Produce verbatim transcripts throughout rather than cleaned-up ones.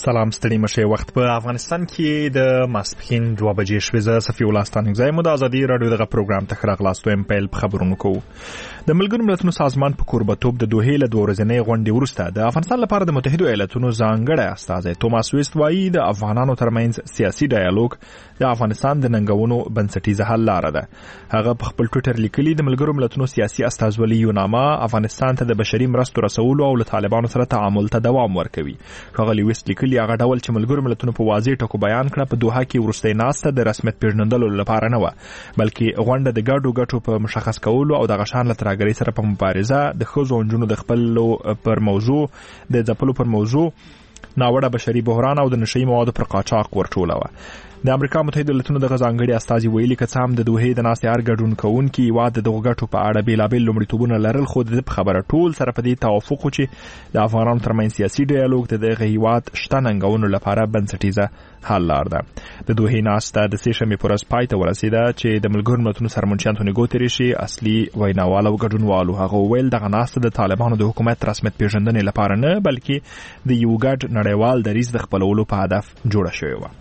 سلام ستړي مشه وخت په افغانستان کې د ماسپخین دوه بجې شوې زه صفي الله ستانګزای مو د ازادي رادیو دغه پروګرام ته خراغلاستو ام پیل خبرونه کوو. د ملګرو ملتونو سازمان په کوربتوب د دوه له دوه ورځې غونډې وروسته د افغانستان لپاره د متحده ایالاتونو ځانګړی استازی توماس ویست وایي د افغانانو ترمنځ سیاسي ډایالوګ د افغانستان د ننګونو بنسټیزه حل لاره ده. هغه په خپل ټوئیټر لیکلي د ملګرو ملتونو سیاسي استازولي یوناما افغانستان ته د بشري مرستو رسولو او له طالبانو سره تعامل ته دوام ورکوي. ښاغلي ویست لیکلي هغه ډول چې ملګرو ملتونو په واضح ټکو بیان کړه په دوحه کې وروستۍ ناسته د رسمیت پیژندلو لپاره نه و، بلکې غونډه د ګډو ګټو په مشخص کولو او د غشان له ترهګرۍ سره په مبارزه د ښځو او نجونو د خپلو پر موضوع د ځپلو پر موضوع ناوړه بشري بحران او د نشئی موادو پر قاچاق ورټوله وه. د امریکا متحده ایالاتونو د ځانګړي استازي ویلي که څه هم د دوحې د ناستې هر ګډون کوونکي هیواد د دغو ګټو په اړه بېلابېل لومړیتوبونه لرل، خو د په خبره ټول سره په دې توافق و چې د افغانانو ترمنځ سیاسي ډایالوګ د دغه هیواد شته ننګونو لپاره بنسټیزه حل لار ده. د دوحې ناسته د سې شنبې په ورځ پای ته ورسېده چې د ملګرو ملتونو سرمنشي انتوني ګوتریشي اصلي ویناوال او ګډونوالو هغه وویل دغه ناسته د طالبانو د حکومت رسمیت پیژندنې لپاره نه، بلکې د یو ګډ نړیوال دریځ د خپلولو په هدف جوړه شوې وه.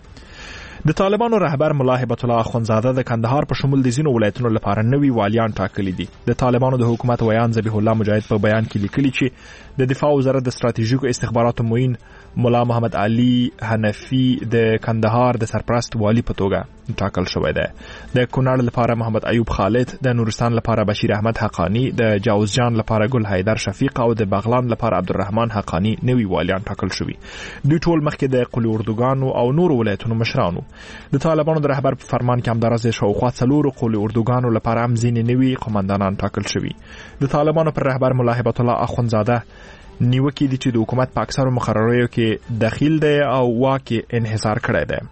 د طالبانو رهبر ملا هبت الله اخوندزاده د کندهار په شمول د ځینو ولایتونو لپاره نوي والیان ټاکلي دي. د طالبانو د حکومت ویان ذبیح الله مجاهد په بیان کې لیکلي چې د دفاع وزارت د ستراتیژیکو استخباراتو معین ملا محمد علي حنفي د کندهار د سرپرست والی په توګه ټاکل شوی دی. د کونړ لپاره محمد ایوب خالد، د نورستان لپاره بشیر احمد حقانی، د جوزجان لپاره ګل حیدر شفیق او د بغلان لپاره عبدالرحمن حقانی نوي والیان ټاکل شوي. دوی ټول مخکې د قلی اردوګانو او نورو ولایتونو مشرانو. د طالبانو د رهبر په فرمان کې همدارس شاوخوا څلورو قلی اردوګانو لپاره هم ځینې نوي قومندانان ټاکل شوي. د طالبانو پر رهبر ملا هبت الله اخوندزاده نیوکې دي چې د حکومت په اکثرو مقرریو کې دخیل دی او واک انحصار کړی دی.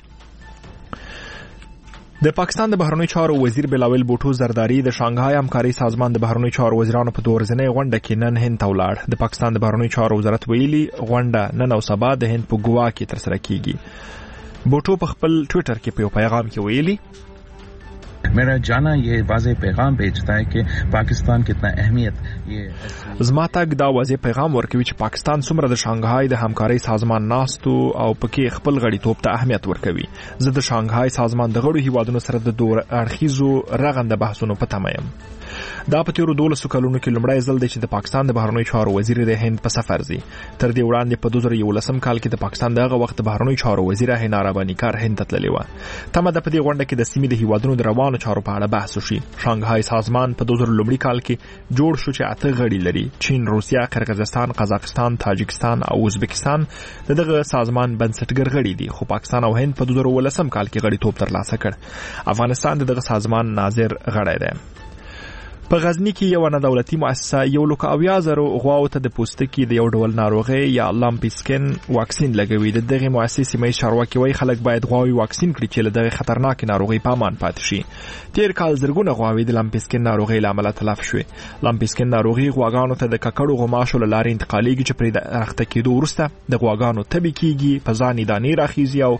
د پاکستان د بهرنیو چارو وزیر بلاول بوټو زرداری د شانګهای همکاري سازمان د بهرنیو چارو وزیرانو په دوه ورځنۍ غونډه کې نن هند ته ولاړ. د پاکستان د بهرنیو چارو وزارت ویلي غونډه نن او سبا د هند په ګوا کې ترسره کیږي. بوټو په خپل ټوئیټر کې په یو پیغام کې ویلي मेरा जाना ये वाज़ेह पैगाम भेजता है कि पाकिस्तान कितना अहमियत ये زما تک دا واضح پیغام ورکوي چې پاکستان څومره د شانګهای د همکارۍ سازمان ناستو او پکې خپل غړیتوب ته اهمیت ورکوي. زه د شانګهای سازمان د غړو هیوادونو سره د دوه اړخیزو رغنده بحثونو په تمه یم. دا په تیرو دولسو کلونو کې لومړی ځل دی چې د پاکستان د بهرنیو چارو وزیر د هند په سفر ځي. تر دې وړاندې په دوه زره یولسم کال کې د پاکستان دغه وخت د بهرنیو چارو وزیره حنا رباني کار هند ته تللی و. تمه ده په دې غونډه کې د سیمې د هیوادونو د روانو چارو په اړه بحث وشي. شانګهای سازمان په دوه زره لومړي کال کې جوړ شو چې اته غړي لري: چین، روسیا، قرغیزستان، قزاقستان، تاجکستان او ازبکستان دغه سازمان بنسټګر غړي دي، خو پاکستان او هند په دوه زره ولسم کال کې غړیتوب ترلاسه کړ. افغانستان دغه سازمان ناظر غړی دی. په غزنی کې یو نه دولتي مؤسسه یو لک اویا زره غواو ته د پوستکي د یو ډول ناروغي یا لامپسکن واکسین لګوي. د دغه مؤسسې مې چارواکي وایي خلک باید غواوي واکسین کړي چې له دغه خطرناک ناروغي په امان پاتې شي. تیر کال زرګونه غواوي د لامپسکن ناروغي له امله تلف شوې. لامپسکن ناروغي غواګانو ته د ککړو غوماشو له لارې انتقالېږي چې پرې د رخته کېدو وروسته د غواګانو تبي کېږي، په ځان یې دانې راخیږي او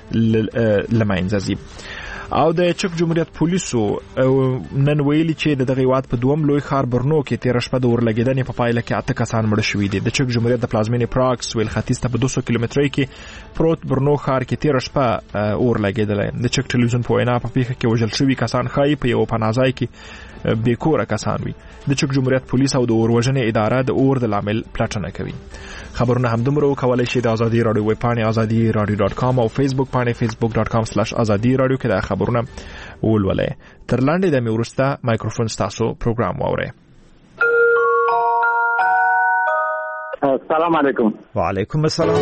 له منځه ځي. او د چک جمهوریت پولیسو نن ویلي چې د دغه هیواد په دوم لوی ښار برنو کې تېره شپه د اورلګېدنې په پایله کې اته کسان مړه شوي دي. د چک جمهوریت د پلازمینې پراګ سویل ختیځ ته په دوه سوه کیلومترۍ کې پروت برنو ښار کې تېره شپه اورلګېدلی. د چک ټلویزیون په وینا په پیښه کې وژل شوي کسان ښایي په یو پناه ځای کې بېکوره کسان وي. د چک جمهوریت پولیس او د اوروژنې اداره د اور د لامل پلټنه کوي. خبرونه همدومره وکولای شي د ازادي رادیو ویب پاڼې ازادي رادیو ډاټ کام او فیسبوک پاڼې فیسبوک ډاټ کام سلاش ازادي رادیو کې د خبرونه ولولئ. تر لاندې د مې وروسته مایکروفون ستاسو پروګرام واورئ. السلام علیکم. وعلیکم السلام.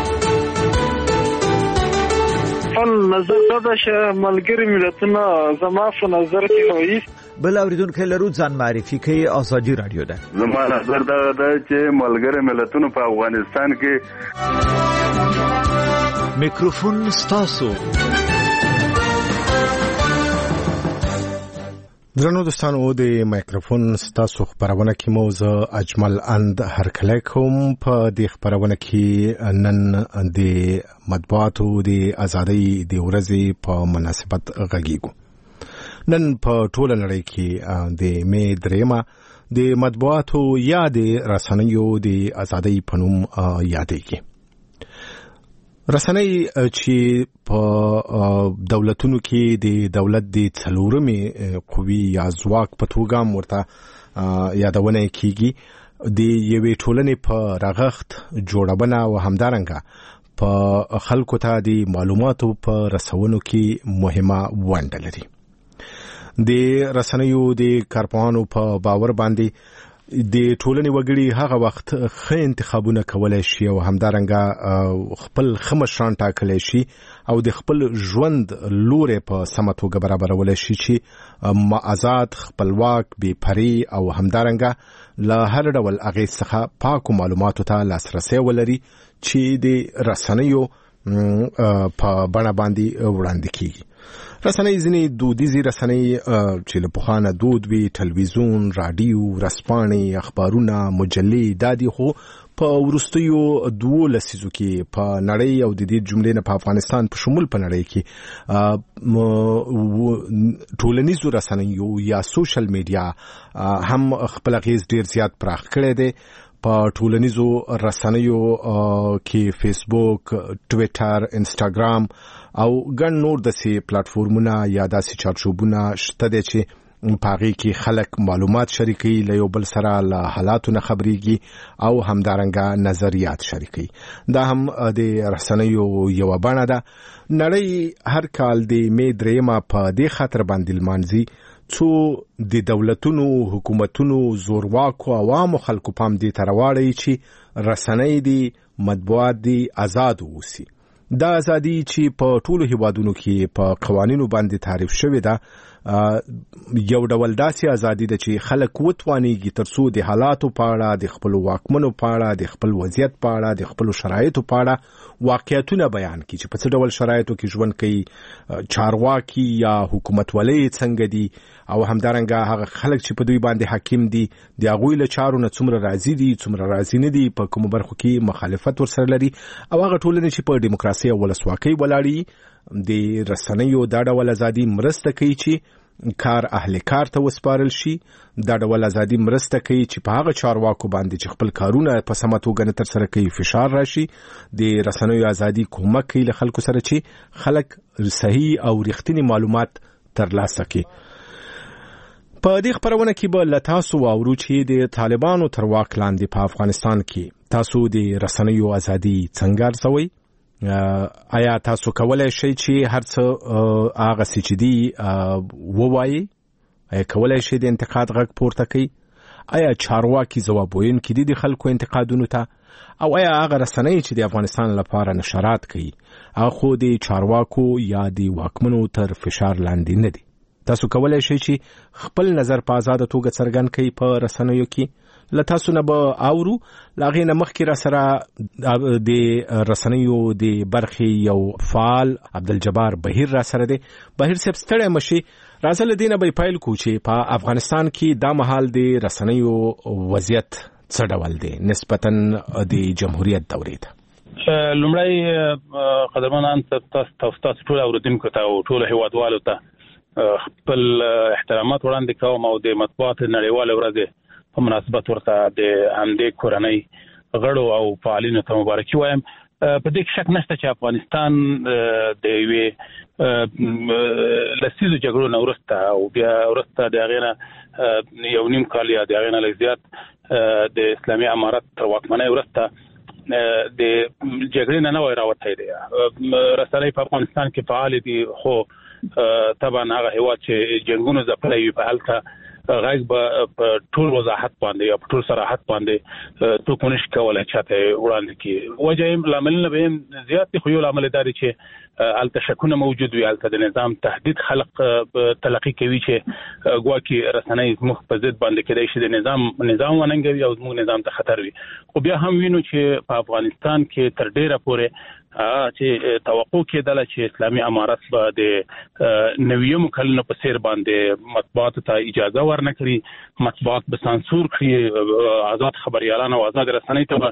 خپل نظر دا چې ملګری ملتونه زما په نظر کې وایي بل اوریدونکو لرو ځان معرفي کوي. ازادي رادیو ده. زما نظر دا ده چې ملګری ملتونو په افغانستان کې میکروفون ستاسو. درنو دوستانو د مایکروفون ستاسو خبرونه کې موضوع اجمل اند هرکلی کوم. په دې خبرونه کې نن د مطبوعاتو د ازادۍ د ورځې په مناسبت غږیږو. نن په ټوله نړۍ کې د مې درېمه د مطبوعاتو یا د رسنیو د ازادۍ په نوم یادېږي. رسنۍ چې په دولتونو کې د دولت د څلورمې قوي یا ځواک په توګه ورته یادونه کیږي د یوې ټولنې په رغښت جوړونه او همدارنګه په خلکو ته د معلوماتو په رسونو کې مهمه ونډه لري. د رسنیو د کارپوهانو په باور باندې د ټولنې وګړي هغه وخت ښه انتخابونه کولای شي او همدارنګه خپل ښه مشران ټاکلی شي او د خپل ژوند لوري په سمه توګه برابرولی شي چې آزاد، خپلواک، بې پرې او همدارنګه له هر ډول اغېز څخه پاکو معلوماتو ته لاسرسی ولري چې د رسنیو په بڼه باندې وړاندې کیږي. رسنۍ ځینې دودیزې رسنۍ چې له پخوانه دود وي، تلویزیون، راډیو، ورځپاڼې، اخبارونه، مجلې، دا دي خو په وروستیو دوو لسیزو کې په نړۍ او د دې جملې نه په افغانستان په شمول په نړۍ کې ټولنیزو رسنیو یا سوشل میډیا هم خپل اغېز ډېر زیات پراخ کړی دی. په ټولنیزو رسنیو کې فیسبوک، ټویټر، انسټاګرام او ګڼ نور داسې پلیټفورمونه یا داسې چارچوبونه شته دي چې په هغې کې خلک معلومات شریکوي، له یو بل سره له حالاتو نه خبرېږي او همدارنګه نظریات شریکوي. دا هم د رسنیو یوه بڼه ده. نړۍ هر کال د مې درېیمه په دې خاطر باندې لمانځي څو د دولتونو، حکومتونو، زورواکو عوامو خلکو پام دې ته راواړوي چې رسنۍ دي، مطبوعات دي آزاد اوسي. دا ازادي چې په ټولو هیوادونو کې په قوانینو باندې تعریف شوې ده، یو ډول داسې ازادي ده چې خلک وتوانیږي تر څو د حالاتو په اړه، د خپلو واکمنو په اړه، د خپل وضعیت په اړه، د خپلو شرایطو په اړه واقعیتونه بیان کړي چې په څه ډول شرایطو کې ژوند کوي، چارواکي یا حکومتولۍ څنګه دي او همدارنګه هغه خلک چې په دوی باندې حاکم دي د هغوی له چارو نه څومره راضي دي، څومره راضي نه دي، په کومو برخو کې مخالفت ورسره لري او هغه ټولنې چې په ډیموکراسي او ولسواکۍ ولاړې. د رسنیو دا ډول ازادي مرسته کوي چې کار اهل کار ته وسپارل شي. دا ډول ازادي مرسته کوي چې په هغه چارواکو باندې چې خپل کارونه په سمه توګه نه ترسره کوي فشار راشي. د رسنیو ازادي کومک کوي له خلکو سره چې خلک صحیح او رښتینی معلومات ترلاسه کړي. په دې خبرونه کې به له تاسو واورو چې د طالبانو تر واک لاندې په افغانستان کې تاسو د رسنیو ازادي څنګه ارزوئ؟ آیا تاسو کولای شئ چې هر څه هغه څه چې دي ووایي؟ آیا کولای شئ د انتقاد غږ پورته کړئ؟ آیا چارواکي ځواب ویونکي دي د خلکو انتقادونو ته؟ او آیا هغه رسنۍ چې د افغانستان لپاره نشرات کوي هغه خو د چارواکو یا د واکمنو تر فشار لاندې نه دي؟ تاسو کولای شئ چې خپل نظر په آزاده توګه څرګند کړئ په رسنیو کې. له تاسو نه به اورو. له هغې نه مخکې را سره د رسنیو د برخې یو فعال عبدالجبار بهیر را سره دی. بهیر صاحب ستړی مه شئ، راځه له دې نه به پیل کړو چې په افغانستان کې دا مهال د رسنیو وضعیت څه ډول دی نسبتا د جمهوریت دورې ته؟ لومړی قدرمنان تاسو ټول اورېدونکو ته او ټولو هیوادوالو ته خپل احترامات وړاندې کوم او د مطبوعاتو نړیوالې ورځې په مناسبت ورته د همدې کورنۍ غړو او فعالینو ته مبارکي وایم. په دې کې شک نشته چې افغانستان د یوې لسیزو جګړو نه وروسته او بیا وروسته د هغې نه یو نیم کال یا د هغې نه لږ زیات د اسلامي امارت تر واکمنۍ وروسته د جګړې نه نوی راوتی دی. رسنۍ په افغانستان کې فعالې دي خو طبعا هغه هیواد چې جنګونو ځپلی وي په هلته غږ به په ټول وضاحت باندې یا په ټول صراحت باندې څوک نشي کولی چاته وړاندې کړي. وجه یې لاملونه به یې زیات دي خو یو لامل دا دی چې هلته شکونه موجود وي، هلته د نظام تهدید خلق تلقي کوي چې ګواکې رسنۍ زموږ په ضد باندې کېدای شي د نظام نظام وننګوي او زموږ نظام ته خطر وي. خو بیا هم وینو چې په افغانستان کې تر ډیره پورې چې توقع کېدله چې اسلامي امارت به د نویمو کلونو په څیر باندې مطبوعاتو ته اجازه ورنه کړي، مطبوعات به سانسور کړي، آزاد خبریالان او آزاد رسنۍ ته به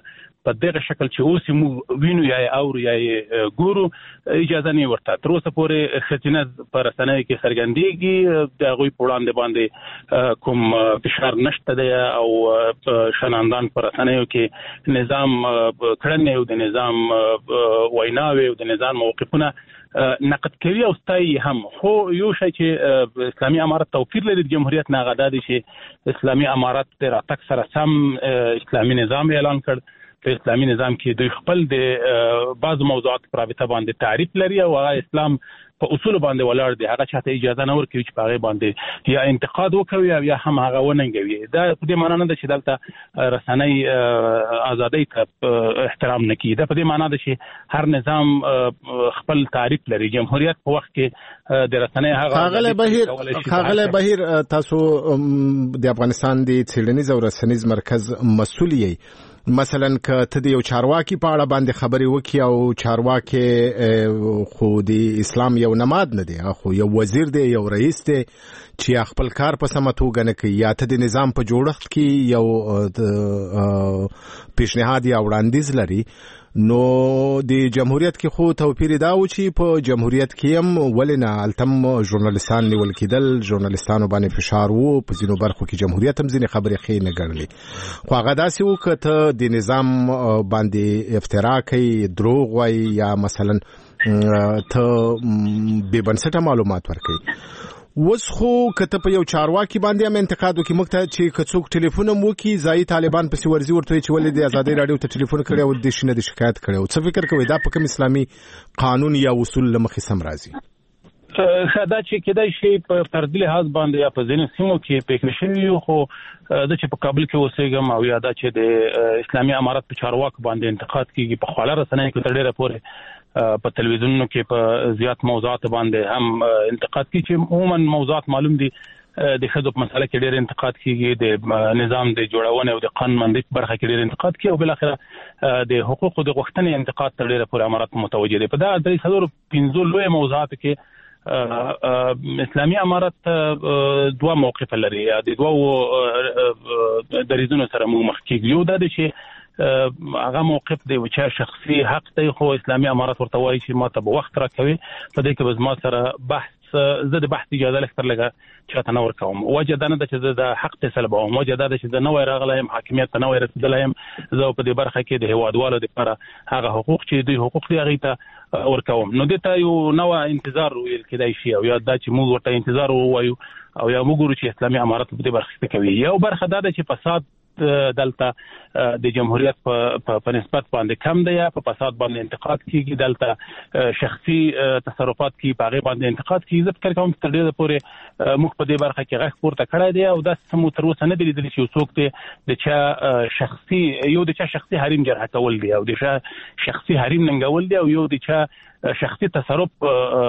په دغه شکل چې اوس موږ وینو یا اورو یا ګورو اجازه نه ورته تر اوسه پورې ختینه پر رسنۍ کې څرګندېږي د هغوی په وړاندې باندې کوم فشار نشته دی او شناندان پر رسنیو کې نظام کړنې او د نظام ویناوې او د نظام موقفونه نقد کوي او ستایي هم. خو یو شی چې اسلامي امارت توفیر لري د جمهوریت نه هغه دا دی چې اسلامي امارت د راتګ سره سم اسلامي نظام اعلان کړ. په اسلامي نظام کې دوی خپل د بعض موضوعات پر رابطه باندې تعریف لري او هغه اسلام په اصول باندې ولاړ دی. هغه چاته اجازه نه ورکوي چې په هغه باندې یا انتقاد وکوي او یا هم هغه وننګوي. دا په دې معنی نه ده چې دلته رسنۍ ازادۍ ته احترام نه کوي. دا په دې معنی ده چې هر نظام خپل تعریف لري. جمهوریت په وخت کې د رسنۍ هغه خاغله بهیر خاغله بهیر تاسو د افغانستان د څېړنیز او رسنیز مرکز مسؤل یې. مثلا که ته د یو چارواکي په اړه باندې خبرې وکړي او چارواکي خو د اسلام یو نماد نه دی، خو یو وزیر دی، یو رئیس دی چې خپل کار په سمه توګه نه کوي، یا ته د نظام په جوړښت کې یو پیشنهاد یا وړاندیز لري، نو د جمهوریت کې خو توپیر دا و چې په جمهوریت کې هم ولې نه التم ژورنالیستان نیول کېدل، ژورنالیستانو باندې فشار وو، په ځینو برخو کې جمهوریت هم ځینې خبرې ښې نه ګڼلې. خو هغه داسې و که ته د نظام باندې افترا کوي، دروغ وایي، یا مثلا ته بې بنسټه معلومات ورکوي. اوس خو که ته په یو چارواکي باندې هم انتقاد وکړي، موږ ته چې که څوک ټلیفون هم وکړي ځایي طالبان پسې ورځي ورته وایي چې ولې د ازادۍ راډیو ته ټلیفون کړی او دې شي نه د شکایت کړی او څه فکر کوئ دا په کوم اسلامي قانون یا اصول له مخې سم راځي؟ دا چې کېدای شي په فردي لحاظ باندې یا په ځینو سیمو کې پېښې شوي وي، خو زه چې په کابل کې اوسېږم او یا دا چې د اسلامي امارت په چارواکو باندې انتقاد کېږي په خواله رسنیو کې تر ډېره پورې په تلویزیونونو کې په زیات موضوعات باندې هم انتقاد کیږي چې عموما موضوعات معلوم دي. د ښځو په مسله کې ډېر انتقاد کیږي، د نظام د جوړونې او د قانونمندۍ په برخه کې ډېر انتقاد کیږي او بل اخر د حقوقو د غوښتنې انتقاد تر ډېره پورې امارت متوجه دي. په دا درې څلور پنځو لوی موضوعاتو کې اسلامي امارت دوه موقف لري، د دوه دریځونو سره موږ مخ کیږو. یو دا دی چې هغه موقف دی چې شخصي حق دی، خو اسلامي امارت ورته وایي چې ما ته به وخت راکوي، په دې کې به زما سره بحث زه د بحث اجازه لږ لږه چاته نه ورکوم. وجه دا نه ده چې زه د حق طلبوم، وجه دا ده چې زه نوی راغلی یم، حاکمیت ته نوی رسېدلی یم، زه په دې برخه کې د هیوادوالو دپاره هغه حقوق چې دوی حقوق دي هغې ته ورکوم. نو دې ته یو نوی انتظار ویل کېدای شي او یا دا چې موږ ورته انتظار ووایو او یا موږ ګورو چې اسلامي امارت په دې برخه کې کوي. یو برخه دا ده چې فساد دلته د جمهوریت په نسبت باندې کم دی، یا په فساد باندې انتقاد کیږي، دلته شخصي تصرفات کی په هغه باندې انتقاد کیږي. زه فکر کوم چې تر ډېره پورې موږ په دې برخه کې غږ پورته کړی دی او داسې مو تر اوسه نه دی لیدلی چې څوک دی د چا شخصي یو د چا شخصي حریم جرح کول دی او د چا شخصي حریم ننګول دی او یو د چا شخصي تصرف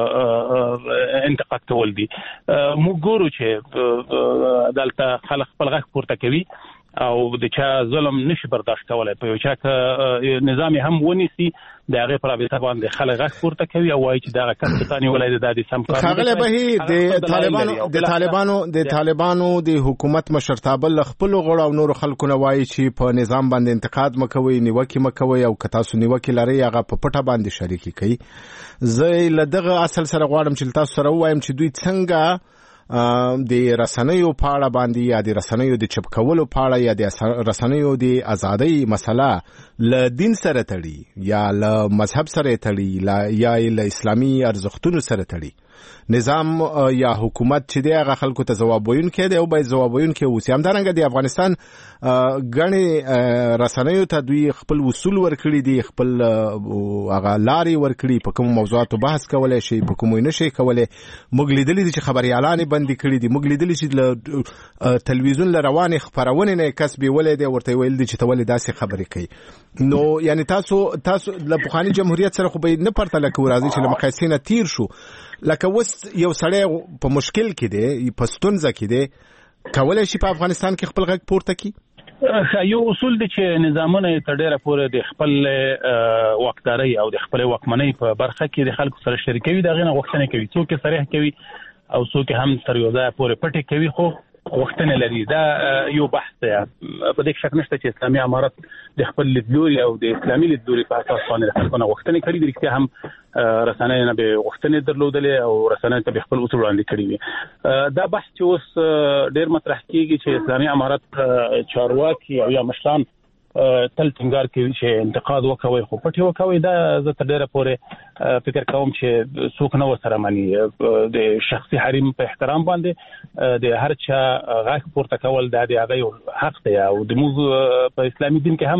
انتقاد کول دي. موږ ګورو چې دلته خلک خپل غږ پورته کوي او د چا ظلم نشي برداشت کولای. په یو چا که نظام هم ونیسي د هغې په رابطه باندې خلک غږ پورته کوي او وایي چې دغه کس ته نیولی دی، دا د سم کار ښاغلی بهیر د طالبانو د طالبانو د طالبانو د حکومت مشرتابه له خپلو غړو او نورو خلکو نه وایي چې په نظام باندې انتقاد مه کوئ، نیوکې مه کوئ، او که تاسو نیوکې لرئ هغه په پټه باندې شریکې کوي. زه له دغه اصل سره غواړم چې تاسو سره ووایم چې دوی څنګه د رسنیو په اړه باندې یا د رسنیو د چپ کولو په اړه یا د رسنیو د ازادۍ مسله له دین سره تړي یا له مذهب سره تړي یا له اسلامي ارزښتونو سره تړي. نظام یا حکومت چې دی هغه خلکو ته ځواب ویونکی دی او باید ځواب ویونکی اوسي. همدارنګه د افغانستان ګڼې رسنیو ته دوی خپل اصول ورکړي دي، خپل هغه لارې ورکړي، په کومو موضوعاتو بحث کولی شي، په کومو یې نشي کولی. موږ لیدلي دي چې خبریالان یې بندي کړي دي، موږ لیدلي چې له تلویزیون له روانې خپرونې نه یې کس بیولی دی، ورته یې ویل دي چې ته ولې داسې خبرې کوي. نو یعنې تاسو تاسو له پخواني جمهوریت سره خو به یې نه پرتله کوو، راځئ چې له مقایسې نه تیر شو. لکه اوس یو سړی په مشکل کې دی، په ستونزه کې دی، کولی شي په افغانستان کې خپل غږ پورته کړي؟ یو اصول دی چې نظامونه تر ډېره پورې د خپل واکدارۍ او د خپلې واکمنۍ په برخه کې د خلکو سره شریکوي، د هغې نه غوښتنې کوي، څوک یې صریح کوي او څوک هم تر یو ځایه پورې پټې کوي. خو غوښتنې لري. دا یو بحث دی، په دې شک نشته چې اسلامي امارت د خپل لیدلوري او د اسلامي لیدلوري په اساس باندې خلکونه غوښتنې کړې دي. رښتیا هم رسنۍ نه به غوښتنې درلودلې او رسنۍ ته خپل اصول وړاندې کړي وي. دا بحث چې اوس ډېر مطرح کیږي چې اسلامي امارت چارواکي او یا مشران تل ټینګار کوي چې انتقاد وکوي، خو پټي وکوي. دا زه تر ډېره پورې فکر کوم چې څوک نه ورسره مني. د شخصي حریم په احترام باندې د هر چا غږ پورته کول دا د هغه حق دی، او د موږ په اسلامي دین کې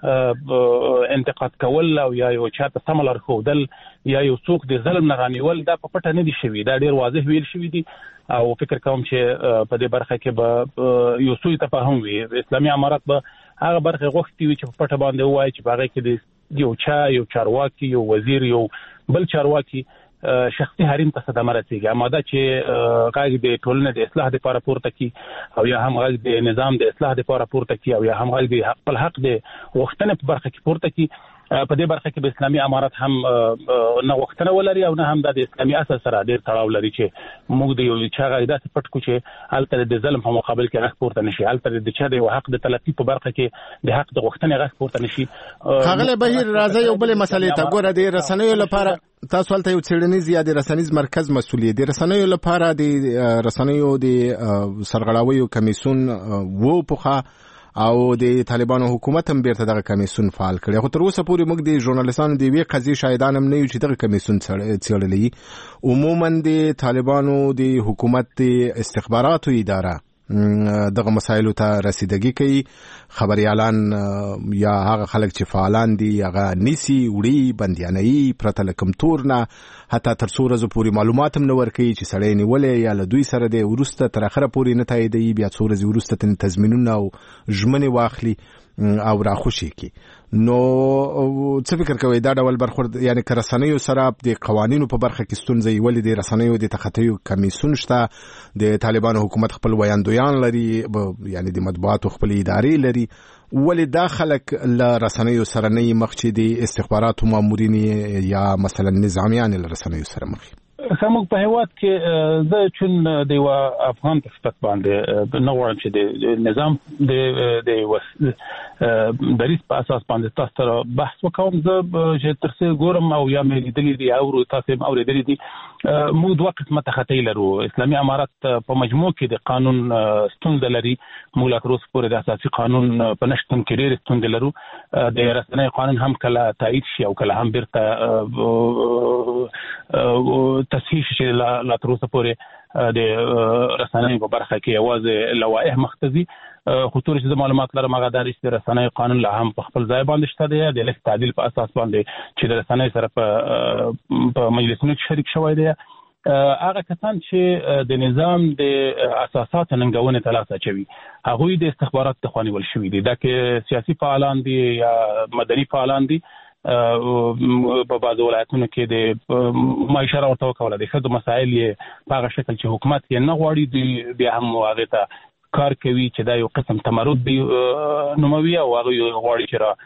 هم انتقاد کول او یا یو چاته سم لار ښودل یا یو څوک د ظلم نه رانیول دا په پټه نه دي شوي، دا ډېر واضح ویل شوي دي. او فکر کوم چې په دې برخه کې به یو سوء تفاهم وي. اسلامي امارت به هغه برخه غوښتي وي چې په پټه باندې وایي چې په هغه کې د یو چا یو چارواکي یو وزیر یو بل چارواکي شخصي حریم ته صدمه رسېږي. اما دا چې غږ د ټولنې د اصلاح لپاره پورته کړي او یا هم غږ د نظام د اصلاح لپاره پورته کړي او یا هم غږ د خپل حق د غوښتنې په برخه کې پورته کړي، په دې برخه کې به اسلامي امارت هم نه غوښتنه ولري او نه هم د اسلامي اصل سره ډېر تړاو لري چې موږ د یو چا غږ داسې پټ کړو چې هلته د ظلم په مقابل کې غږ پورته نشي، هلته د چا د حق د تلقي په برخه کې د حق د غوښتنې غږ پورته نشي. ښاغلی بهیر راځه یو بلې مسلې ته ګوره. د رسنیو لپاره تاسو هلته یو څېړنیز یا د رسنیز مرکز مسؤل یې. د رسنیو لپاره د رسنیو د سرغړاویو کمیسیون و پخوا او د طالبانو حکومت هم بیرته دغه کمیسیون فعال کړی، خو تر اوسه پورې موږ د ژورنالیستانو د یوې قضیې شاهدان هم نه یو چې دغه کمیسیون څېړلی. عموما د طالبانو د حکومت د استخباراتو اداره دغه مسایلو ته رسیدګي کوي. خبريالان یا هغه خلک چې فعالان دي هغه نیسی وړي بندیانوي پرته له کوم تور نه، حتی تر څو ورځې پورې معلومات هم نه ورکوي چې سړی نیولې یا له دوی سره دی، وروسته تر اخره پورې نه تاییدوي، بیا څو ورځې وروسته ترې تضمینونه او ژمنې واخلي او راخوشي کی. نو څه فکر کوي دا ډول برخورد، یعنی که رسنیو سره د قوانینو په برخه کې ستونزې ولې د رسنیو د تخطیو کمیسیون شته، د طالبانو حکومت خپل ویاندویان لري، یعنی د مطبوعاتو خپل ادارې لري، ولې دا خلک له رسنیو سره نه مخ چې د استخباراتو مامورین یا مثلا نظامیان له رسنیو سره مخ؟ زموږ په هیواد کې د چون د یو افغان په صفت باندې نه غواړم چې د نظام د د دریس په اساس باندې تاسو سره بحث وکوم. زه چې تر څو ګورم او یا مې لیدلې دي او تاسو هم اورېدلې دي، موږ دوه قسمه تخطی لرو. اسلامي امارت په مجموع کې د قانون ستونزه لري، موږ لا تر اوسه پورې د اساسي قانون په نشتون کې ډېرې ستونزې لرو. د رسنۍ قانون هم کله تایید شي او کله هم بیرته تصحیح شي. لا تر اوسه پورې د رسنۍ په برخه کې یوازې لوایح مختزي، خو تر چې معلومات لرم هغه د رسنۍ قانون لا هم په خپل ځای باندې شته دی، د لیک تعدیل په اساس باندې چې د رسنۍ سره په مجلسونو کې شریک شوی دی. هغه کسان چې د نظام د اساسات ننګونې ته لاس اچوي هغوی د استخبارات د خوانیول شوي دي، دا کې سیاسي فعالان دي یا مدني فعالان دي. په بعضو ولایتونو کې د ما اشاره ورته وکوله د ښځو مسایل یې په هغه شکل چې حکومت یې نه غواړي، دوی بیا هم هغې ته کار کوي چې دا یو قسم تمرد دی نوموي او هغوی غواړي چې را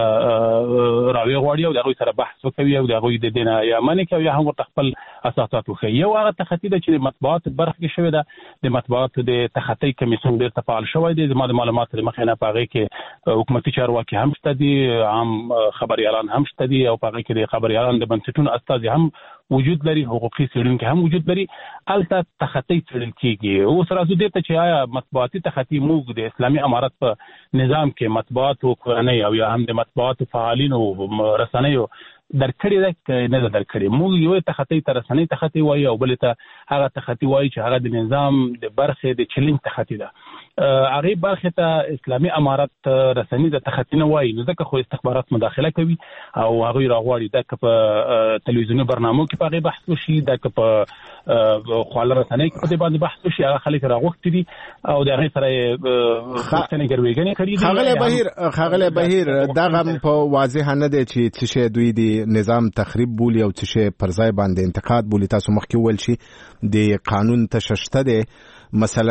راوی غواړي او د هغوی سره بحث وکوي او د هغوی د دې نه یا منې کوي یا هم ورته خپل اساسات وښیي. یو هغه تخطي ده چې د مطبوعاتو برخه کې شوې ده، د مطبوعاتو د تخطي کمیسیون بیرته فعال شوی دی. زما د معلوماتو له مخې نه په هغې کې حکومتي چارواکي هم شته دي، عام خبریالان هم شته دي او په هغې کې د خبریالانو د بنسټونو استازي هم وجود لري، حقوقي څېړونکي هم وجود لري. هلته تخطي څېړل کېږي. اوس راځو دې ته چې آیا مطبوعاتي تخطي موږ د اسلامي امارت په نظام کې مطبوعاتو کورنۍ او یا هم د مطبوعاتو فعالینو رسنیو درکړې ده نه ده درکړې. موږ یو تخطي ته رسنۍ تخطي وایي او بل ته هغه تخطي وایي چې هغه د نظام د برخې د چلنج تخطي ده. هغې برخې ته اسلامي امارت رسنۍ د تخطي نه وایي، نو ځکه خو استخبارات مداخله کوي او هغوی راغواړي دا که په تلویزیوني برنامو کې په هغې بحث وشي، دا که په خواله رسنۍ کې په دې باندې بحث وشي، هغه خلک راغوښتي دي او د هغې سره یې پوښتنې ګروېږنې کړي دي. ښاغلی بهیر ښاغلی بهیر دغه هم په واضحه نه دی چې څه شی دوی د نظام تخریب بولي او څه شی پر ځای باندې انتقاد بولي. تاسو مخکې وویل چې د قانون تشش شته دی، مثلا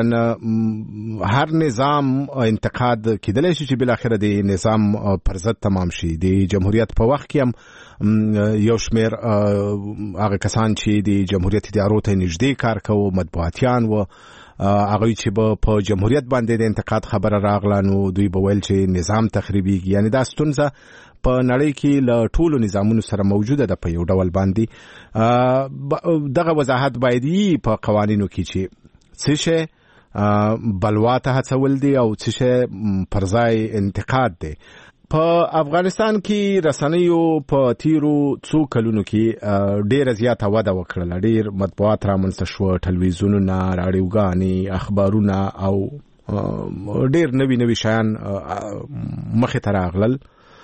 هر نظام انتقاد کېدلی شي چې بالاخره د نظام پر ضد تمام شي. د جمهوریت په وخت کې هم یو شمیر هغه کسان چې د جمهوریت ادارو ته نږدې کار کوي مطبوعاتیان و هغه چې په جمهوریت باندې د انتقاد خبره راغله نو دوی به ویل چې نظام تخریبیږي. یعنی دا ستونزه په نړۍ کې له ټولو نظامونو سره موجوده ده په یو ډول باندې. دغه وضاحت باید په قوانینو کې چې څه شی بلوا ته هڅول دي او څه شی پر ځای انتقاد دی. په افغانستان کې رسنیو په تیرو څو کلونو کې ډېر زیاته وده وکړه. ډېر مطبوعات رامنځته شوه، ټلویزیونونه، راډیوګانې، اخبارونه او ډېر نوي نوي شیان مخې ته راغلل.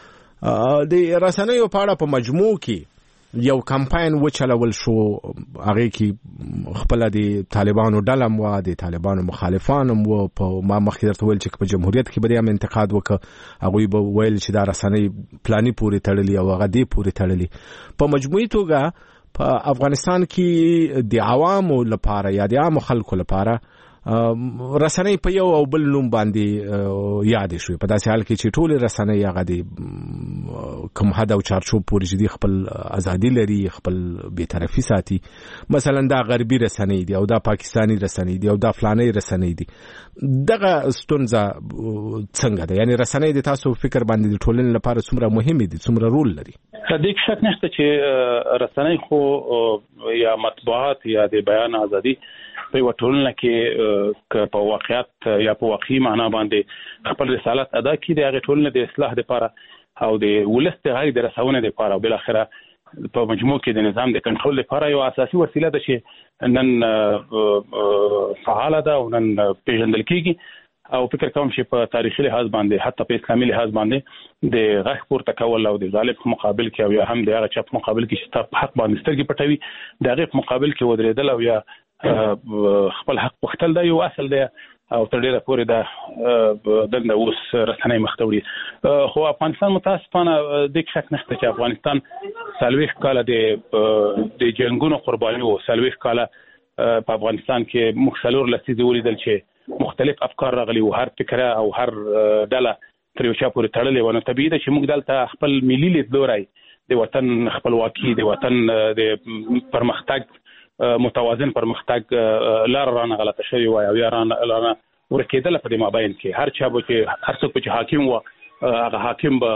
د رسنیو په اړه په مجموع کې یو کمپاین وچلول شو. هغه کې خپل د طالبانو ډلم و، د طالبانو مخالفانم و. په ما مخکې درته ویل چې په جمهوریت کې به هم انتقاد وکړه، هغوی به ویل چې دا رسنۍ پلاني پورې تړلي او هغه دې پورې تړلي. په مجموعي توګه په افغانستان کې د عوامو لپاره یا د عامو خلکو لپاره رسنۍ په یو او بل نوم باندې یاد شوي، په داسې حال کې چې ټول رسنۍ هغه د کوم حد او چارچوب پورې چې دي خپل ازادي لري، خپل بی‌طرفي ساتي. مثلا دا غربي رسنۍ دي او دا پاکستانی رسنۍ دي او دا فلاني رسنۍ دي. دغه ستونزه څنګه ده؟ یعنی رسنۍ د تاسو فکر باندې د ټولنې لپاره څومره مهمه دي، څومره رول لري؟ هیڅ شک نشته چې رسنۍ خو یا مطبوعات یا د بیان ازادي په وټولنه کې په واقعیت یا په واقعي معنا باندې خپل رسالت ادا کړي د هغه ټولنې د اصلاح لپاره او د ولس د غږ د رسونې لپاره او بل اخره په مجموع کې د نظام د کنټرول لپاره یو اساسي وسیله ده چې نن فعال ده او نن پیژندل کیږي. او فکر کوم چې په تاریخي لحاظ باندې حتی په اسلامي لحاظ باندې د غږ پورته کول او د ظالم مقابل کې او یا هم د هغه چا په مقابل کې چې په حق باندې سترګې پټوي د هغه مقابل کې ودرېدل او یا خپل حق وختل دا یو اصل دی او تر ډیره پورې دا دنده اوس رسنۍ مخ ته وړي. خو افغانستان متاسفانه د شک نشته چې افغانستان څلوېښت کاله د د جنګونو قرباني او څلوېښت کاله په افغانستان کې موږ څلور لسیزې ولیدل چې مختلف افکار راغلي او هر فکره او هر ډله تر یو چا پورې تړلې و. نو طبیعي ده چې موږ دلته خپل ملي لیدلوری د وطن خپلواکي، د وطن د پرمختګ متوازن پرمختګ لار رانه غلطه شوی وای او یا رانه ورکېدل په دې مابین کې. هر چا به چې هر څوک چې حاکم و هغه حاکم به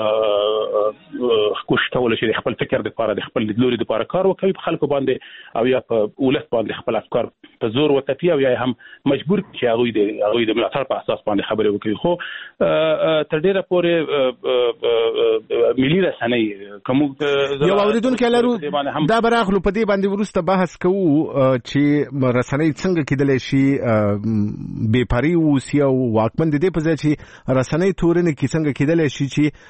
کوشش کول چې خپل فکر د لپاره د خپل لیدلوري د لپاره کار وکړي په خلکو باندې او یا په ولس باندې خپل افکار په زور وتپي او یا هم مجبور چې هغه د هغه د ملاتړ په اساس باندې خبرې وکړي. خو تر ډیره پورې ملي رسنۍ کوم یو اوریدونکو لرو دا براغلو په دې باندې ورسته بحث کوو چې رسنۍ څنګه کېدلی شي بې پرې اوسي او واکمن د دې په ځای چې رسنۍ تورنې کې څنګه کېدلی شي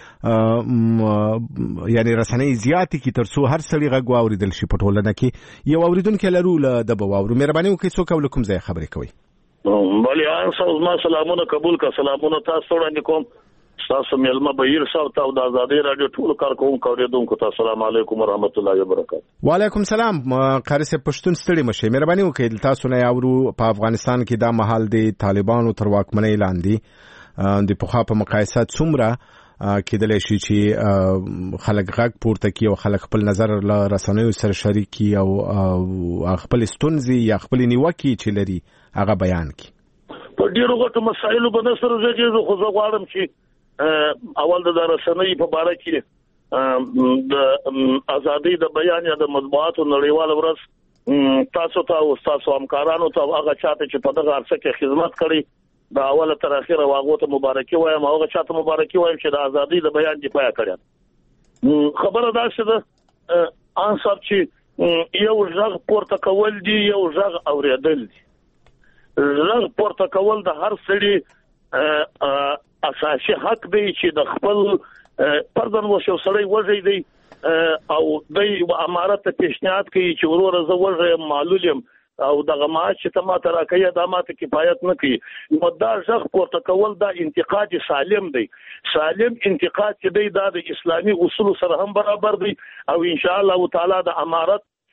چې یعنی رسنۍ زیاتې کې تر څو هر سړي غږ واورېدل شي په ټولنه کې. یو اوریدونکی لرو له ده به واورو. مهرباني وکړئ څوک او له کوم ځایه خبرې کوئ؟ بلې آن صاحب زما سلامونه قبول کړه. سلامونه تاسو ته وړاندې کوم. ستاسو مېلمه بهیر صاحب ته او د ازادۍ راډیو ټولو کارکوونکو اورېدونکو ته السلام علیکم ورحمت الله وبرکاتو. وعلیکم سلام. قاري صاحب پښتون ستړي مشئ. مهرباني وکړئ تاسو نه اورو په افغانستان کې دا مهال د طالبانو تر واکمنۍ لاندې د پخوا په مقایسه څومره کېدلی شي چې خلک غږ پورته کړي او خلک خپل نظر له رسنیو سره شریک کړي او خپل ستونزې یا خپل نیوکې چې لري هغه بیان کړي. په ډېرو غټو مسایلو باندې سره زه خو زه غواړم چې اول د رسنۍ په باره کې د ازادۍ د بیان یا د مطبوعاتو نړیواله ورځ تاسو ته او تاسو همکارانو ته هغه چاته چې په دغه عرصه کې خدمت کړي دا اوله تر اخره واغو ته مبارکي وایم، هغه چاته مبارکي وایم چې د ازادۍ د بیان دفاع کړی. خبره دا شته د ان صاحب چې یو ځغ پورته کول دي، یو ځغ اوریدل دي. ځغ پورته کول د هر سړي اساسي حق دی چې د خپل پردن وشو سړی وځي دی او د امارت پیشنهاد کوي چې وروره زه وځم معلولم او دغه ماش چې تما تر راکې د ماته کفایت نه کوي. نو دا ځخ پورته کول دا انتقاد سالم دی. سالم انتقاد چې دی دا د اسلامي اصول سره هم برابر دی او ان شاء الله تعالی د امارت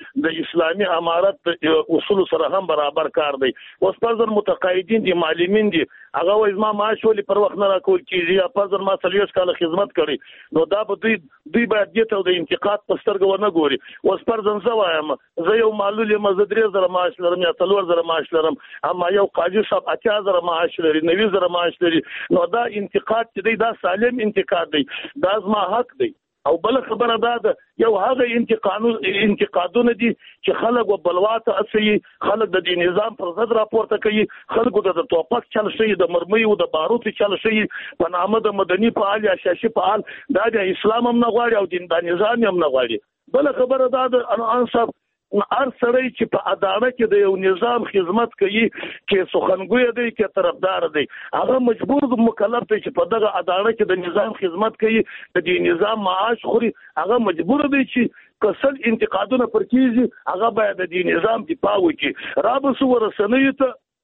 د اسلامي امارت اصول سره هم برابر کار دی. اوس پرځن متقاعدین دي، معلمین دي، هغه وایي زما معاش ولې پر وخت نه راکول کیږي، یا پرځن ما څلوېښت کاله خدمت کړی، نو دا به دوی دوی باید دې ته د انتقاد په سترګه ونه ګوري. اوس پرځن زه وایم زه یو معلول یم، زه درې زره معاش لرم یا څلور زره معاش لرم، اما یو قاضي صاحب اتیا زره معاش لري، نوي زره معاش لري، نو دا انتقاد چې دی دا سالم انتقاد دی، دا زما حق دی. او بل خبره دا ده یو هغه انتقادونه دي چې خلک و بلواته اصلي خلک د دې نظام پر ضد راپورته کوي، خلکو د توپک چل شي، د مرمۍ او د بارود چل شي په نامه د مدني فعال یا سیاسي فعال، دا د اسلام هم نه غواړي او د نظام هم نه غواړي. بل خبره دا ده انصاف هر سړی چې په اداره کې د یو نظام خدمت کوي کې سخنګوی دی کې طرفدار دی، هغه مجبور مکلف دی چې په دغه اداره کې د نظام خدمت کوي، د دې نظام معاش خوري، هغه مجبور دی چې کسل انتقادونه پر کیږي هغه باید د دې نظام دفاع وکړي. را به سو رسنۍ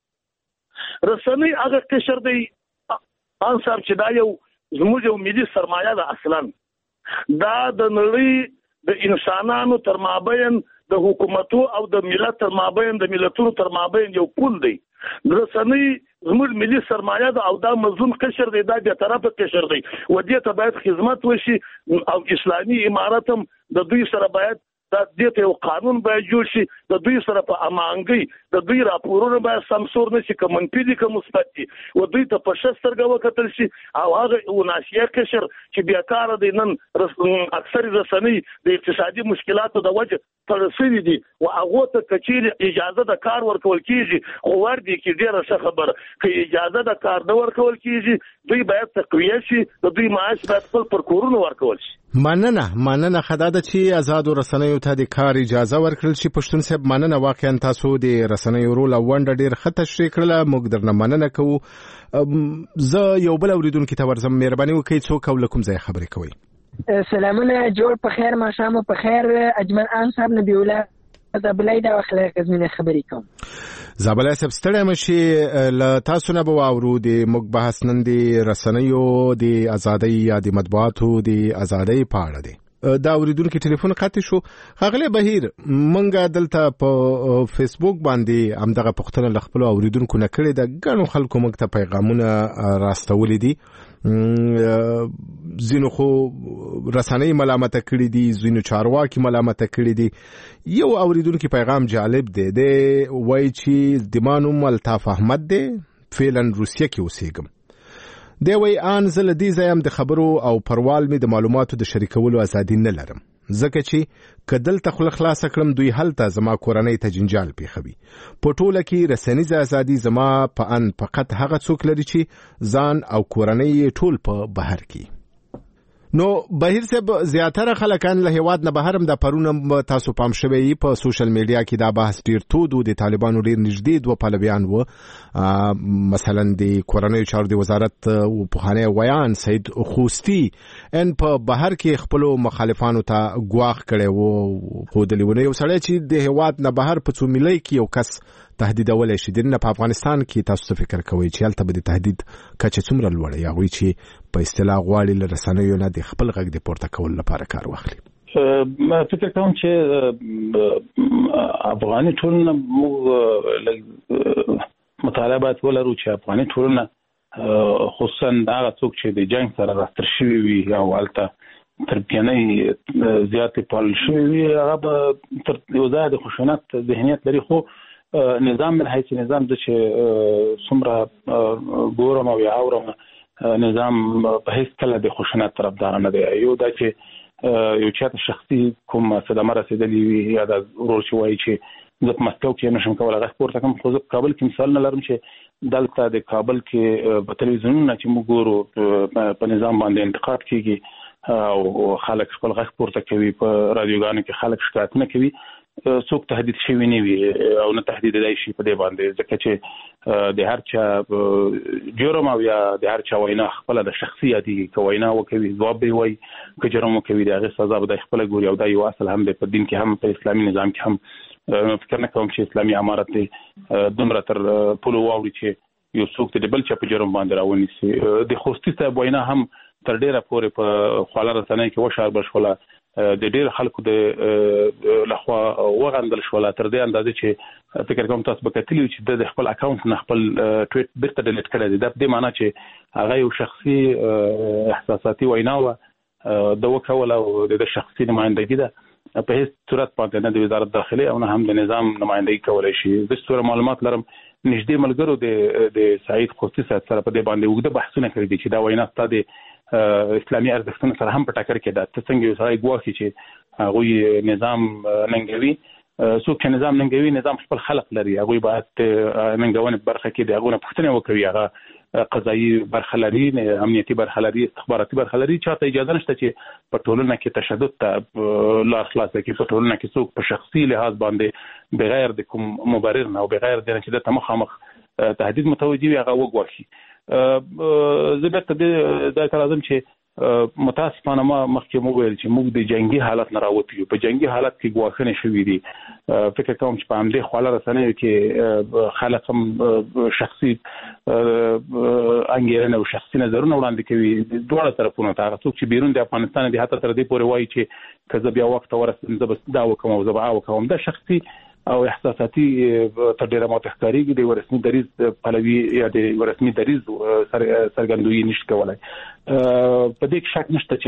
ته رسنۍ هغه قشر دی انصاف چې دا یو زموږ یو ملي سرمایه ده، اصلا دا د نړۍ د انسانانو تر مابین د حکومتو او د ملت تر مابین د ملتونو تر مابین یو پول دی. رسنۍ زموږ ملي سرمایه ده او دا مظلوم قشر دی، دا بې طرفه قشر دی، و دې ته باید خدمت وشي او اسلامي امارت هم د دوی سره باید دا دې ته یو قانون باید جوړ شي، د دوی سره په امانګي د دوی راپورونه باید سمسور نشي، که منفي دي که مثبت دي، و دوی ته په ښه سترګه وکتل شي. او هغه ناشیه قشر چې بیکاره دی نن اکثر رسنۍ د اقتصادي مشکلاتو د وجه تړل دي او هغه ته کچېرې اجازه د کار ورکول کیږي، خو ور دي کې ډیره ښه خبره که اجازه د کار نه ورکول کیږي دوی باید تقویه شي، د دوی معاش باید خپل پر کورونو ورکول شي. مننه مننه خداده چې آزاد رسنیو ته د کار اجازه ورکړل شي. پښتون صاحب مننه، واقعا تاسو د رسنیو رول او ونډه ډیر ښه تشریح کړله، موږ درنه مننه کوو. زه یو بل اوریدونکو ته ورځم، مهرباني وکړئ څوک او له کوم ځای خبرې کوئ؟ سلامونه، جوړ په خیر، ماښام په خیر. اجمل ان صاحب نبی الله زابلای دا اخلاق زمينه خبرې کوم. زابلای صاحب ستړی مشي، له تاسو نه به واورو د موږ بحث نن د رسنیو د ازادۍ یا د مطبوعاتو د ازادۍ په اړه دی. دا اوریدونکو ټلیفون قطع شو. غغله بهیر منګه دلته په فیسبوک باندې همدغه پښتنه لخپل اوریدونکو نه کړی د غنو خلکو موږ ته پیغامونه راستولې دي. زینو خو رسنۍ ملامت کړي دي، زینو چارواکي ملامت کړي دي. یو اوریدونکو پیغام جالب دی، دی وایي چې د مانو الطاف احمد دی، فعلا روسیه کې اوسېږم. دی وایي ان زه له دې ځایم د خبرو او پروال مې د معلوماتو د شریکولو ازادي نه لرم، ځکه چې که دلته خوله خلاصه کړم دوی هلته زما کورنۍ ته جنجال پیښوي. په ټوله کې رسنیزه ازادي زما په ان فقط هغه څوک لري چې ځان او کورنۍ ټول په بهر کې. نو بهیر صاحب زیاتره خلکان له هیواد نه بهر هم د پرونه تاسو پام شوی په سوشل میډیا کې دا بحث ډیر تود و، د طالبانو ډیر نږدې دوه پلویان و، مثلا د کورنۍ چارو د وزارت پوهانه ویان سید خوستی ان په بهر کې خپل مخالفانو ته ګواښ کړي وو، خو د لیونه یو سړی چې د هیواد نه بهر په څو ملي کې یو کس تهدیدولای شي. د نه په افغانستان کې تاسو څه فکر کوئ چې هلته به د تهدید کچه څومره لوړه یا غوي چې په اصطلاح غواړي له رسنیو نه د خپل غږ د پورته کول لپاره کار واخلي؟ ما فکر کوم چې افغاني ټولنه موږ مطالبات ولرو چې افغاني ټولنه خصوصا هغه څوک چې د جنگ سره راستر شوی وي او هلته تر پیانۍ زیاتې پال شوی وي، هغه به تر یو ځای د خشونت ذهنیت لري. خو نظام من حیث نظام د چې څومره ګورم او اورم نظام په هیڅ کله د خشونت طرفدار نه دی. یو دا چې یو چاته شخصي کوم صدمه رسیدلې وي یا د ورور چې وایي چې زه په مسکو کې نشم کولی غږ پورته کړم، خو زه په کابل کې مثال نه لرم چې دلته د کابل کې په تلویزیونونو چې موږ ګورو په نظام باندې انتقاد کېږي او خلک خپل غږ پورته کوي، په رادیوګانو کې خلک شکایتونه کوي. څوک تهدید شوی نه وي او نه تهدید دی شي په دې باندې، ځکه چې د هر چا جرم او یا د هر چا وینا خپل د شخصیت دی، که وینا وکوي ځواب به وي، که جرم وکوي د هغه سزا به د خپل ګوري. او دا یو اصل هم دی په دین کې هم په اسلامي نظام کې هم. فکر نه کوم چې اسلامي امارت دی دومره تر پلو واوري چې یو څوک د بل چا په جرم باندې راونیسي. د خوستي صاحب وینا هم تر ډیره پورې په خواله رسنۍ کې وشار بشوله د ډېر خلکو د لخوا وغندل شو تر دې اندازې چې فکر کوم تاسو به کتلی چې د خپل اکاونټ نه خپل ټویټ بیرته ډیلیټ کړی دی. دا په دې معنی چې هغه یو شخصي احساساتي وینا و د وکول او د شخصي نمائندګي ده په هیڅ صورت باندې نه د وزارت داخلي او نه هم د نظام نمائندګي کولای شي. د څور معلومات لرم نږدې ملګرو د د سعید خوستی سره په دې باندې وګړه بحثونه کړي دي چې دا وینا ستاسو اسلامي ارزښتونو سره هم په ټکر کې ده. ته څنګه یو سړی ګواښي چې هغه نظام ننګوي، څوک چې نظام ننګوي نظام خپل خلق لري، هغه باید ننګونې برخه کې د هغه پوښتنه وکړي، هغه قضایي برخه لري، امنیتي برخه لري، استخباراتي برخه لري. چاته اجازه نشته چې په ټولنه کې تشدد ته لار خلاص کړي، په ټولنه کې څوک په شخصي لحاظ باندې بغیر د کوم مبرر نه او بغیر د چې د مخامخ تهدید متوجي وي هغه وګواښي. زه به ته دا کارم چې متاسفانه ما مخکې مو ویل چې موږ د جنگي حالت نه راوتی یو، په جنگي حالت کې ګواښنه شوې دي. فکر کوم چې په همدې خواله رسنیو کې خلک هم شخصي انګیرنه او شخصي نظرونه وړاندې کوي دواړه طرفونه ته. هغه څوک چې بیرون د افغانستان دي حتی تر دې پورې وایي چې که زه بیا وخت ورسېږم زه به دا وکړم او زه به هغه وکړم. دا شخصي او احساساتي تر ډیره ماته ښکارېږي، د ورسمي دریځ پلوي یا د ورسمي دریځ څرګندوي نشي کولای. په دې کې شک نشته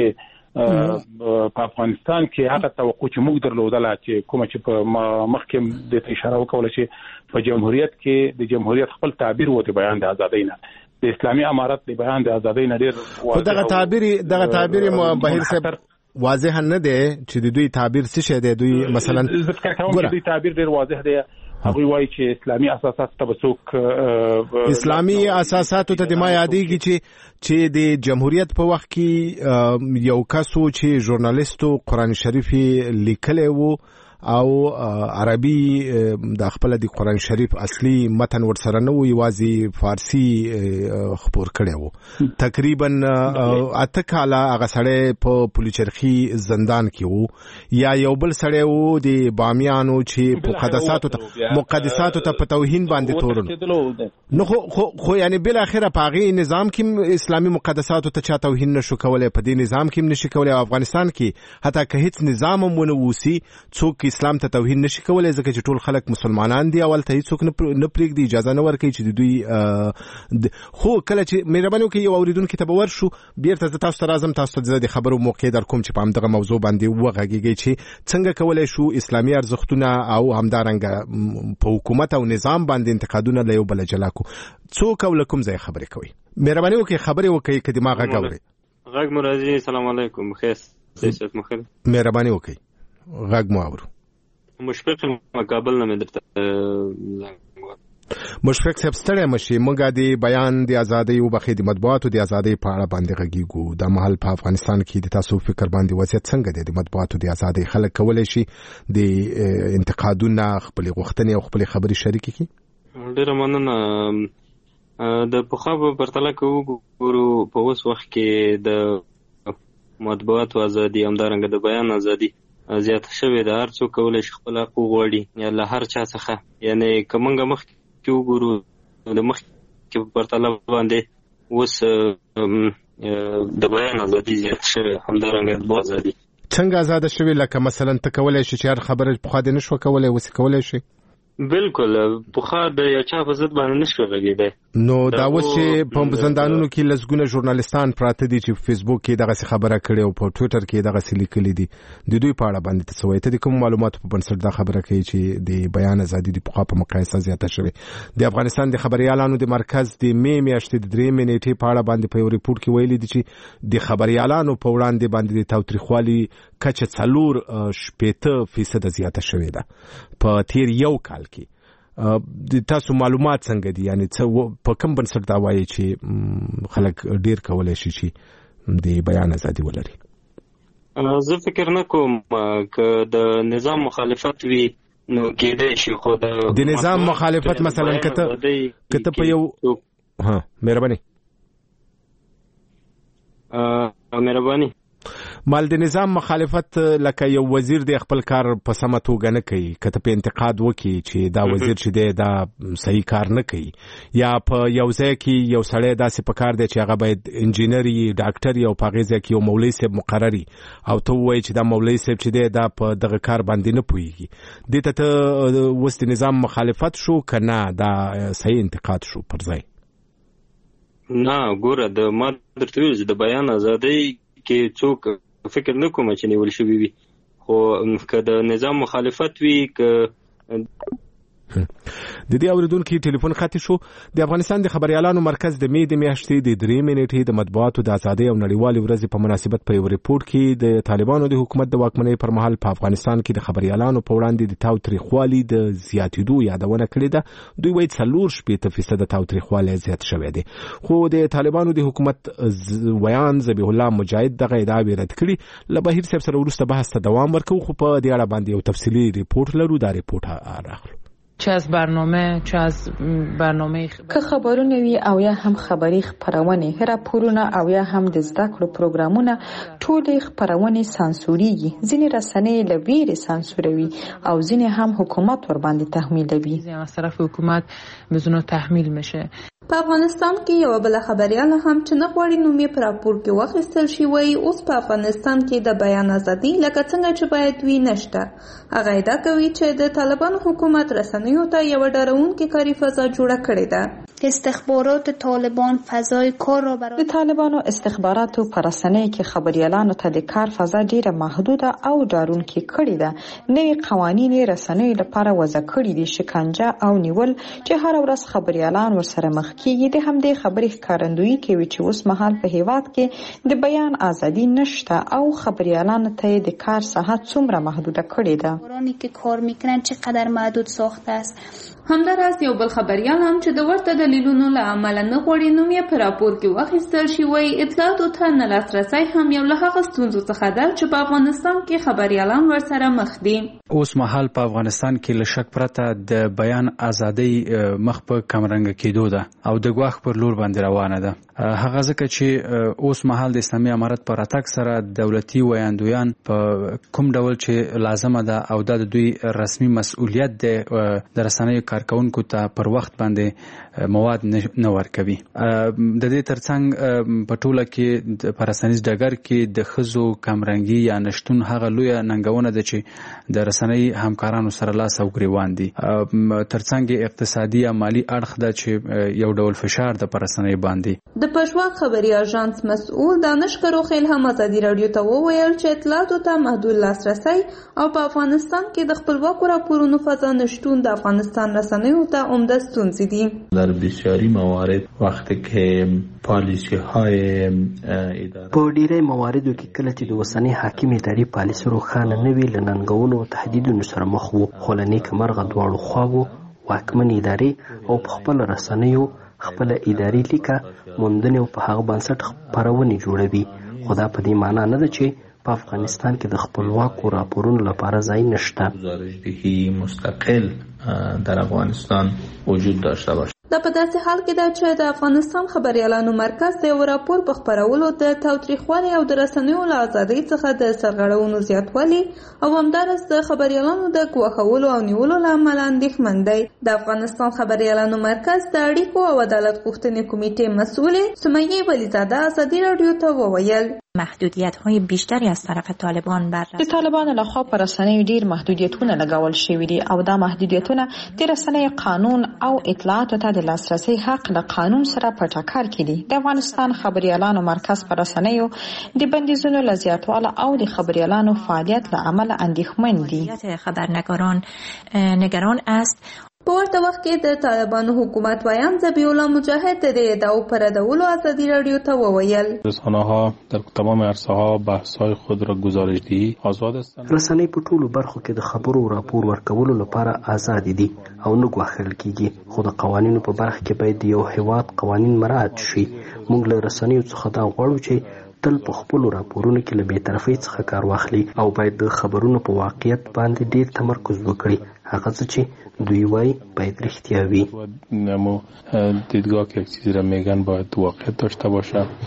چې په افغانستان کې هغه توقع چې موږ درلودله چې کومه چې په مخکې د اشاره وکوله چې په جمهوریت کې د جمهوریت خپل تعبیر و د بیان د ازادۍ نه، د اسلامي امارت د بیان د ازادۍ نه ډېر خو دغه تعبیر دغه تعبیر بهیر صاحب واضح نه دی چې د دوی تعبیر څه شی دی. دوی مثلا ذکر کوم چې دوی تعبیر ډېر واضح دی. هغه وایي چې اسلامي اساسات ته څوک اسلامي اساسات ته د ما یادېږي چې چې د جمهوریت په وخت کې یو کسو چې ژورنالیستو قرآن شریف لیکلی وو او عربي د خپل د قرآن شریف اصلي متن ورسره نه و، یوازې فارسی خبر کړی وو. تقریبا اته کاله هغه سړی په پولیچرخي زندان کې وو، یا یو بل سړی وو د بامیانو چې مقدساتو ته مقدساتو ته په توهین باندې تورن نو خو خو یعنی بل اخره په هغه نظام کې اسلامي مقدساتو ته چا توهین نشو کولای، په دې نظام کې نشي کولای. افغانستان کې حتی که هیڅ نظام هم ونه وسی څوک اسلام ته توهین نشي کولای، ځکه چې ټول خلک مسلمانان دي. اول ته هیڅوک نه پرېږدي، اجازه نه ورکوي چې دوی خو کله چې مهرباني وکړئ یو اورېدونکي ته به ورشو بیرته زه تاسو ته راځم، تاسو ته د خبرو موقع در کوم چې په همدغه موضوع باندې وغږیږئ چې څنګه کولی شو اسلامي ارزښتونه او همدارنګه په حکومت او نظام باندې انتقادونه له یو بله جلا کړو. څوک او له کوم ځای خبرې کوي؟ مهرباني وکړئ خبرې وکړئ که دما غږ اورئ. غږ مو راځي. سلام علیکم. بخیر سیاست مخیر. مهرباني وکړئ غږ مو اورو. مشفق مقابل نه مې درته مشفق صاحب ستړی مشي، موږ د بیان د ازادۍ او بخې د مطبوعاتو د ازادۍ په اړه باندې غږیږو. د مهال په افغانستان کې د تاسو فکر باندې وضعیت څنګه دی؟ د مطبوعاتو د ازادۍ خلک کولی شي د انتقادونه خپل غوښتنې او خپل خبرې شریکې کړي؟ ډیره مننه. د پخوا په پرتله کې وګورو په اوس وخت کې د مطبوعاتو ازادي همدارنګه د بیان ازادي زیاته شوې ده. هر څوک کولی شي خپل حق وغواړي یا له هر چا څخه، یعنی که موږ مخکې وګورو د مخکې په پرتله باندې اوس د بیان ازادي زیاته شوې، همدارنګه د ازادي څنګه ازاده شوې؟ لکه مثلا ته کولی شي چې هر خبره پخوا دې نه شوه کولی، اوس کولی شي؟ بالکل پخوا د یو چا په ضد باندې نشو غږیدای. نو دا اوس چې په زندانونو کې لسګونه ژورنالیستان پراته دي چې په فیسبوک کې دغه خبره کړې او په ټویټر کې دغه لیکلي دي، د دوی په اړه باندې څه وایي؟ ته د کوم معلوماتو په بنسټ دا خبره کوي چې د بیان ازادي د پخوا په مقایسه زیاته شوې؟ د افغانستان د خبريالانو د مرکز د مې میاشتې د درې منېټې په اړه باندې په یو ریپورت کې ویلي دي چې د خبريالانو په وړاندې باندې د تاوتریخوالي کچه څلور شپېته فیصد زیاته شوې ده په تیر یو کال کې. د تاسو معلومات څنګه دي؟ یعنی په کوم بنسټ دا وایي چې خلک ډیر کولای شي چې د بیان ازادي ولري؟ زه فکر نه کوم که د نظام مخالفت وي نو کېدای شي، خو د نظام مخالفت مثلا کته کته په یو ها مهرباني مهرباني مال د نظام مخالفت لکه یو وزیر د خپل کار په سمه توګه نه کوي، کته په انتقاد وکي چې دا وزیر چې دی دا صحیح کار نه کوي، یا په یو ځای کې یو سړی داسې په کار دی چې هغه باید انجینر یا ډاکټر یا په هغې ځای کې یو مولوي صاحب مقرري او ته ووایي چې دا مولوي صاحب چې دی دا په دغه کار باندې نه پوهېږي، دې ته ته اوس د نظام مخالفت شو که نه دا صحیح انتقاد شو پر ځای؟ نه ګوره، د ما درته ویل چې د بیان ازادۍ کې څوک فکر نه کوم چې نیول شوی وي، خو که د نظام مخالفت وي که د دې اوریدونکو ټلیفون خاطی شو. د افغانستان د خبريالانو مرکز د می د میاشتې د درې منټې د مطبوعاتو د ازادۍ او نړیوالې ورځې په مناسبت په یو ریپورت کې د طالبانو د حکومت د واکمنۍ پر مهال په افغانستان کې د خبريالانو په وړاندې د تاوتریخوالي د زیاتېدو یادونه کړې ده. دوی وایي څلور شپېته فیصد د تاوتریخوالي زیات شوی دی، خو د طالبانو د حکومت ویان ذبیح الله مجاهد دغه ادعاوې رد کړي. له بهیر صاحب سره وروسته بحث ته دوام ورکوو، خو په دې اړه باندې یو تفصیلي ریپورت لرو. دا ریپورت راغلو چه از برنامه چه از برنامه که خبرونه وي او یا هم خبري خبرونه، راپورونه او یا هم د زده کړو پروګرامونه، ټول خبرونه سانسوريږي. ځینې رسنۍ له ویرې سانسوروي او ځینې هم حکومت ور باندې تحمیلوي. از طرف حکومت بزنو تحمیل میشه. په افغانستان کې یو بل خبريال هم چې نه غواړي نومي پر راپور کې واخیستل شي، وایي اوس په افغانستان کې د بیان ازادي لکه څنګه چې باید وي نشته. هغه ادعا کوي چې د طالبانو حکومت رسنیو ته یو ډارونکې کاري فضا جوړه کړې ده. استخبارات طالبان فضای کار را برای د طالبانو استخباراتو پر رسنۍ کې خبريالانو ته د کار فضا ډیره محدوده او ډارونکې کړې ده. نوې قوانین رسنۍ لپاره وضع کړي دي، شکنجه او نیول چې هر ورځ خبريالان ورسره مخ کیږي. د همدې خبرې ښکارندویي کوي چې اوس مهال په هیواد کې د بیان ازادي نشته او خبريالانو ته د کار ساحت څومره محدوده کړې ده. ورانی که کار میکنن چقدر محدود ساخته است. همداراز یو بل خبريال هم چې د ورته دلیلونو له امله نه غواړي نوم یې په راپور کې واخیستل شي، وایي اطلاعاتو ته نه لاسرسی هم یو له هغه ستونزو څخه ده چې په افغانستان کې خبريالان ورسره مخ دي. اوس مهال په افغانستان کې له شک پرته د بیان ازادۍ مخ په کمرنګ کېدو ده او د ګواښ پر لور باندې روانه ده. هغه ځکه چې اوس مهال د اسلامي امارت په راتګ سره دولتي ویاندویان په کوم ډول چې لازمه ده او د دوی رسمي مسؤلیت دی د رسنیو کارکونکو ته پر وخت باندې مواد نه ورکوي. د دې ترڅنګ په ټوله کې په رسنیز ډګر کې د ښځو کمرنګي یا نشتون هغه لویه ننګونه ده چې د رسنۍ همکارانو سره لاس او ګریوان دي. ترڅنګ اقتصادي یا مالی اړخ ده چې یو ډول فشار ده پر رسنۍ باندې. د پښواک خبري اژانس مسؤل دانش کروخیل هم ازادي رادیو ته وویل چې اطلاعاتو ته محدود لاسرسی او په افغانستان کې د خپلواکو راپورونو فضا نشتون د افغانستان رسنیو ته عمده ستونزې دي. در بسیاری موارد وقتی که پالیسی های اداره په ډیری مواردو کې کله چې د وسنۍ حاکم اداري پالیسي روښانه نه وي، له ننګونو او تهدیدونو سره مخ وو. خو له نیکمرغه دواړو خواوو واکمن ادارې او په خپل رسنیو خپل اداري لیکه موندنې او په هغه بنسټ خپرونې جوړوي. خو دا په دې معنا نه ده چې په افغانستان کې د خپلواکو راپورونو لپاره ځای نشته. گزارشدهی مستقل در افغانستان وجود داشته باشه. دا په داسې حال کې ده چې د افغانستان خبريالانو مرکز د یو راپور په خپرولو د تاوتریخوالي او د رسنیو له ازادۍ څخه د سرغړونو زیاتوالي او همدارس د خبريالانو د ګواښولو او نیولو له امله اندېښمن دی. د افغانستان خبريالانو مرکز د اړیکو او عدالت غوښتنې کمیټې مسؤلې سمیه ولیزاده ازادي رادیو ته وویل محدودیت‌های بیشتری از طرف طالبان بر د طالبانو لخوا پر رسنیو ډیر محدودیتونه لګول شوي دي او دا محدودیتونه د رسنیو قانون او اطلاعاتو ته د لاسرسي حق له قانون سره په ټکر کې دي. د افغانستان خبريالانو مرکز پر رسنیو د بندیزونو له زیاتواله او د خبريالانو فعالیت له امله اندېښمن دي. خبرنگاران نگران است. په ورته وخت کې د طالبانو حکومت ویان ذبیح الله مجاهد د ادعاو پر ردولو ازادي رادیو ته وویل رسانه‌ها در تمام عرصه‌ها بحث‌های خود را گزارشدهی آزاد هستند. رسنۍ په ټولو برخو کې د خبرو او راپور ورکولو لپاره آزاد دي او نه ګواښل کیږي، خو د قوانینو په برخه کې باید یو هیواد قوانین مراعات شي. موږ له رسنیو څخه دا غواړو چې تل په خپلو راپورونو کې له بېطرفۍ څخه کار واخلي او باید د خبرونو په واقعیت باندې ډیر تمرکز وکړي. هغه څه چې دوی وایي باید رښتیا وي. اما دیدگاه که یک چیزی را میگن باید واقعیت داشته باشه.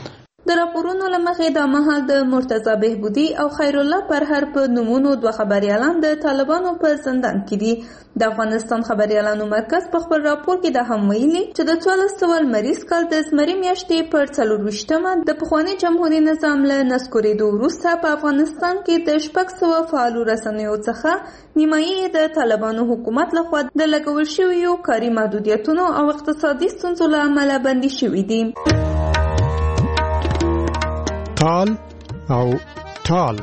د راپورونو له مخې دا مهال د مرتضی بهبودي او خیر الله پرهر په نومونو دوه خبريالان د طالبانو په زندان کې دي. د افغانستان خبريالانو مرکز په خپل راپور کې دا هم ویلي چې د څوارلس سوه لمریز کال د زمري میاشتې پر څلرویشتمه د پخواني جمهوري نظام له نسکورېدو وروسته په افغانستان کې د شپږ سوه فعالو رسنیو څخه نیمایي د طالبانو حکومت لخوا د لګول شویو کاري محدودیتونو او اقتصادي ستونزو له امله بندي شوي دي. ټال او ټال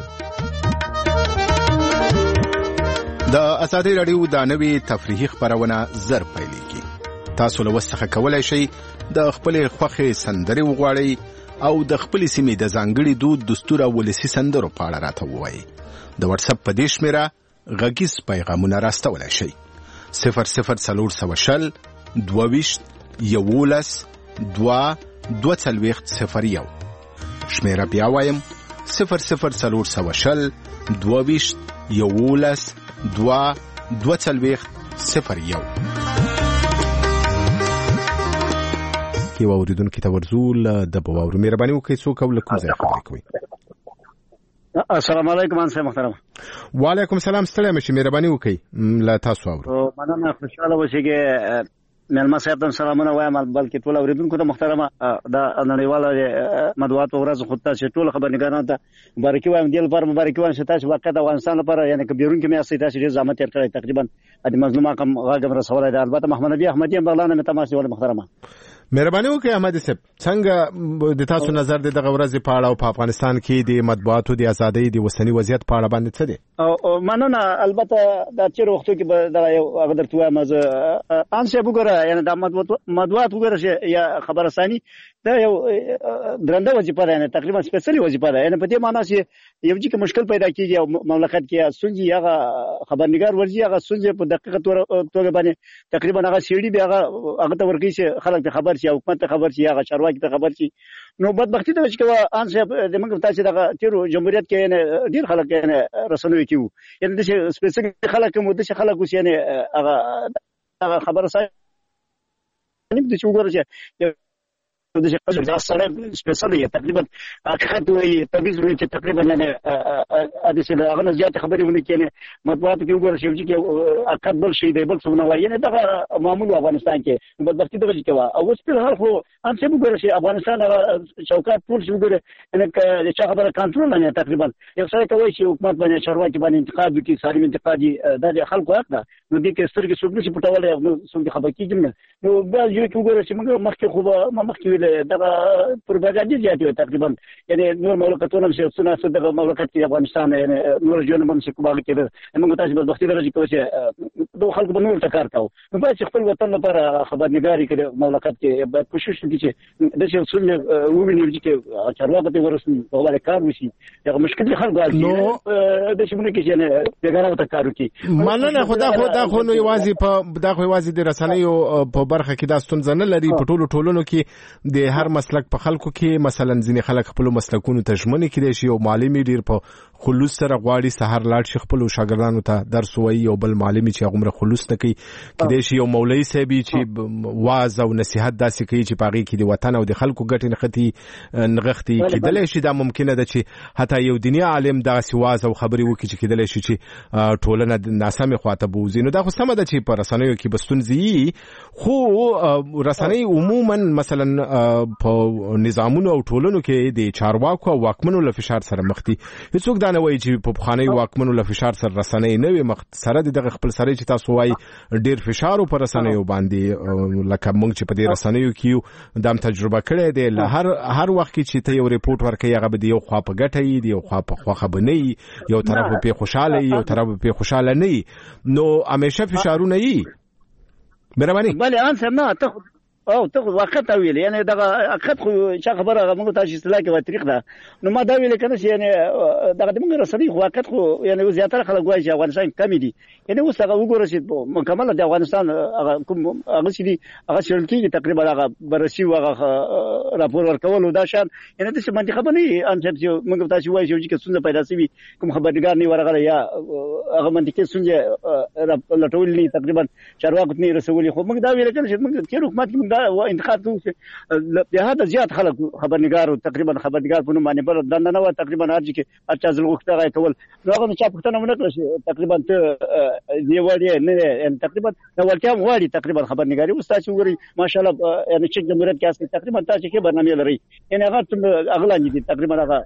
د ازادي رادیو د نوي تفریحي خبرونه زر پیلېږي. تاسو له وسخه کولای شئ د خپل خوښې سندرې وغواړئ او د خپل سیمې د ځانګړي دود دستور او ولسي سندرو په اړه راته ووایئ. د واتس اپ په دې شمیره غږیز پیغامونه راستولی شئ. صفر صفر څلور سوه شل دوه ویشت یولس دوه دوه څلوېښت صفر یو. شمیره بیا وایم صفر صفر څلور سوه شل دوه ویشت یولس دوه دوه څلوېښت صفر یو. یو اوریدونکي ته ورځو د باور مهرباني وکړئ څوک او له کوم ځای خبرې کوي. السلام علیکم انسه محترم. وعلیکم السلام. ستړی مشي مهرباني وکړئ له تاسو اورو. مننه خوشاله اوسئ. مېلمه صاحب ته سلامونه وایم بلکې ټول اوریدونکو ته محترمه دا نړیواله مطبوعاتو ورځ خو تاسو ټول خبرنګارانو ته مبارکي وایم. د لپاره مبارکي وایم چې تاسو واقعا د افغانستان لپاره یعنی کبیرون کې مې اسې تاسو ډېر زحمت تیر کړی تقریبا د مظلومه کم غاګم رسولای دی. البته محمد نبی احمدی هم بغلانه مې تماس ول محترمه. مهرباني وکړئ احمد صاحب څنګه د تاسو نظر د دغه ورځ په اړه او په افغانستان کې د مطبوعاتو د ازادۍ د وسنی وضعیت په اړه باندې څه دي؟ او مننه. البته د چیرې وختو کې به دا یو هغه درته وایم زه ان څه وګوره یعنی د مطبوعات وګوره یا خبررساني دا یو درنده وظیفه ده، یعنی تقریبا سپیشلی وظیفه ده. یعنی په دې معنی چې یو ځکه مشکل پیدا کیږي او مملکت کې سنجي هغه خبرنګار ورځي هغه سنجي په دقیقه توګه باندې تقریبا هغه سیډي به هغه هغه ته ورکی چې خلک ته خبر شي، حکومت ته خبر شي، هغه چارواکي ته خبر شي. نو بدبختی ته چې ان صاحب د موږ تاسو دغه تیرو جمهوریت کې یعنی ډیر خلک یعنی رسنوي کیو یعنی د سپیشلی خلک مو د خلک اوس یعنی هغه هغه خبره صحیح نه د چې وګورئ چې د شخص د سره سپیشلی تقریبا حقیقت وي تبعیض وي چې تقریبا نه د څه هغه زیات خبرې ونه کینې مطبوعات کې وګورئ چې حقیقت بل شي دی بل څه نه وایي. نه دا معمول افغانستان کې بدبختی دغه چې کوا او اوس په هر خو ان څه وګورئ چې افغانستان چوکاټ ټول شي وګورئ ان چې خبره کنټرول نه تقریبا یو څه کوي چې حکومت باندې چارواکي باندې انتقاد وکړي، سالم انتقاد د خلکو حق ده. نو دې کې سترګې څوک نشي پټولای نو څنګه خبر کیږي. نو بیا یو کې وګورئ چې موږ مخکې خو مخکې دغه پروپاګاندا زیاتې تقریبا یعنی نور مملکتونه چې څنګه دغه مملکت کې افغانستان یعنی نور ژوند هم څه کومه کې موږ تاسو په وخت درجه کې چې دوه خلک به نور تکار کاو. نو باید خپل وطن لپاره خبرنګاري کړي مملکت کې باید کوشش وکړي چې د څه څنګه وویني چې چارواکي ته ورسېږي په اړه کار وشي. هغه مشکل خلک نو د څه مونږ کې چې پیغام ته کار وکړي. مننه. خدا خدا خو نو یوازې په دا خو یوازې د رسنیو په برخه کې دا ستونزه نه لري. په ټولو ټولونو کې د هر مسلک په خلکو کې مثلا ځینې خلک خپل مسلکونو ته ژمنې کړي شي او معلمي ډیر په خلوص سره غواړي سحر لاړ شي خپل شاګردانو ته درس وایي او بل معلمي چې هغه خلوص نه کوي کېدای شي یو مولوي صاحب چې واعظ او نصيحت داسې کوي چې پاغي کې د وطن او د خلکو ګټې نختی نغښتي کېدای شي دا ممکنه ده چې حتی یو دنیا عالم داسې واعظ او خبري وکړي چې کېدای شي چې ټولنه ناسمه خواته بوزي. نو دا خو سم ده چې په رسنیو کې بستونزي خو رسنۍ عموما مثلا په نظامونو او ټولنو کې د چارواکو او واکمنو له فشار سره مخ دي. هیڅوک دا نه وایي چې په بخاني واکمنو له فشار سره رسنۍ نه وي مخ سره دغه خپل سره چې تاسو وایي ډیر فشار پر رسنیو باندې لکه موږ چې په دې رسنیو کې دام تجربه کړې ده. له هر هر وخت چې ته یو ریپورت ورکړې هغه به یو خوا په ګټه دی یو خوا په خوخه بنئ یو طرف په خوشاله یو طرف په خوشاله نه نو همیشه فشارونه یي. مهرباني بله ان سم نه ته او ته وخت ویل یعنی دغه حقیقت خو چې خبره موږ تاسو اصطلاح کې و تاریخ ده. نو ما دا ویل کنه چې یعنی دغه د موږ رسنۍ خو حقیقت خو یعنی زیاتره خلک وایي چې افغانستان کمی دي. یعنی اوس هغه وګوره چې مکمل د افغانستان هغه کوم هغه چې دي هغه شړل کېږي تقریبا هغه برسي هغه راپور ورکول دا شان یعنی د څه منطقه باندې ان چې موږ تاسو وایي چې څنګه پیدا شي کوم خبرګار نه ورغله یا هغه منطقه څنګه لټول نه تقریبا چارواکو نه رسولي. خو موږ دا ویل کنه چې موږ کې حکومت کې انتقاد انتقاد کوي د هدا زیات خلک خبرنګار تقریبا خبرنګار په نوم باندې بل دنده نه و تقریبا هرځي کې هرچا ځل وخت راي کول نو هغه چا پښتنه ونه کړی تقریبا ته دی وړي نه تقریبا نو ولکه غواړي تقریبا خبرنګاری او تاسو وګورئ ماشاءالله یعنی چې جمهوریت کې اصلي تقریبا تاسو کې برنامه لري یعنی هغه اغلا دي تقریبا هغه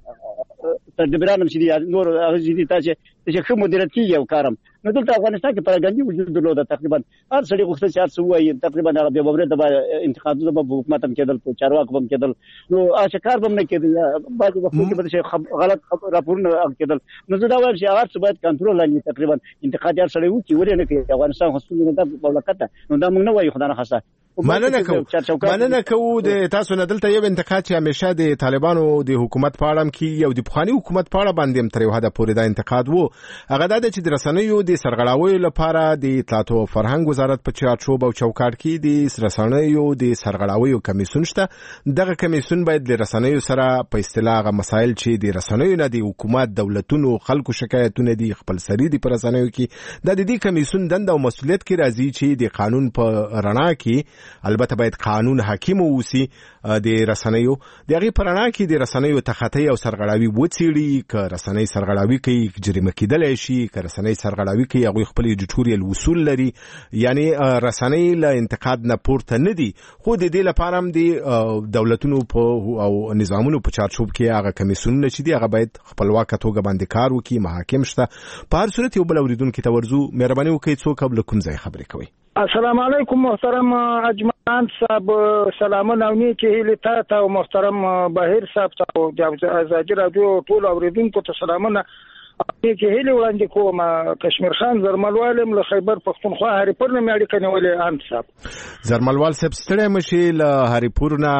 تدبیرانم چې دي نور هغه دي تاسو چې کوم مدیریت کې یو کارم نو دلته افغانستان کې پراګندي وجود درلوده تقریبا هر سړي غوښتل چې تاسو وایي تقریبا هغه به وبره د انتخاباتو په حکومت هم کېدل په چارواکو هم کېدل نو اشکار به نه کېدل بعضي وختونو کې غلط راپورونه کېدل نو زه دا وایم چې هغه څه باید کنټرول لاندې تقریبا انتقادات سره وکړي ورنه کې افغانستان خصوصي د مملکت نو دا موږ نه وایو خدای نه خاصه مننه کوم مننه کوم د تاسو نه دلته یو انتقاد چې همیشه د طالبانو د حکومت په اړه کې یو د پخوانی حکومت په اړه باندې هم تر یو حد پورې دا انتقاد وو هغه د چې د رسنیو د سرغړاوي لپاره د اطلاعات او فرهنګ وزارت په چارچوب او چوکاټ کې د رسنیو د سرغړاوي کمیسیون شته دغه کمیسیون باید د رسنیو سره په اصطلاح مسایل چې د رسنیو نه د حکومت دولتونو خلکو شکایتونه دي خپل سری دي پر رسنیو کې د دې کمیسیون دنده او مسولیت کې راځي چې د قانون په رڼا کې البته باید قانون حاکم اوسي د رسنیو دغه پرانا کې د رسنیو تخطی او سرغړاوي وڅېړي ک رسنۍ سرغړاوي کوي جریمه کېدل شي ک رسنۍ سرغړاوي کوي هغه خپل ایډیټوریال اصول لري یعنی رسنۍ له انتقاد نه پورته نه دي خو د دې لپاره هم د دولتونو په او نظامونو په چارچوب کې هغه کمیسیون چې دی هغه باید خپلواک توګه باندې کار وکړي محاکم شته په هر صورت یو بل اوریدونکو ته ورزو مهرباني وکړئ څوک قبل کوم ځای خبرې کوي السلام علیکم محترم اجمعان صاحب سلامونه او نیکی هیله تاسو او محترم بهیر صاحب ته د ازادي رادیو ټول اوریدونکو ته سلامونه نیکی هیله وړاندې کوم کشمیر خان زرملوالم له خیبر پختونخوا هریپور نه مې اړیکه نیولې ان صاحب زرملوال صاحب ستړی مشي له هریپور نه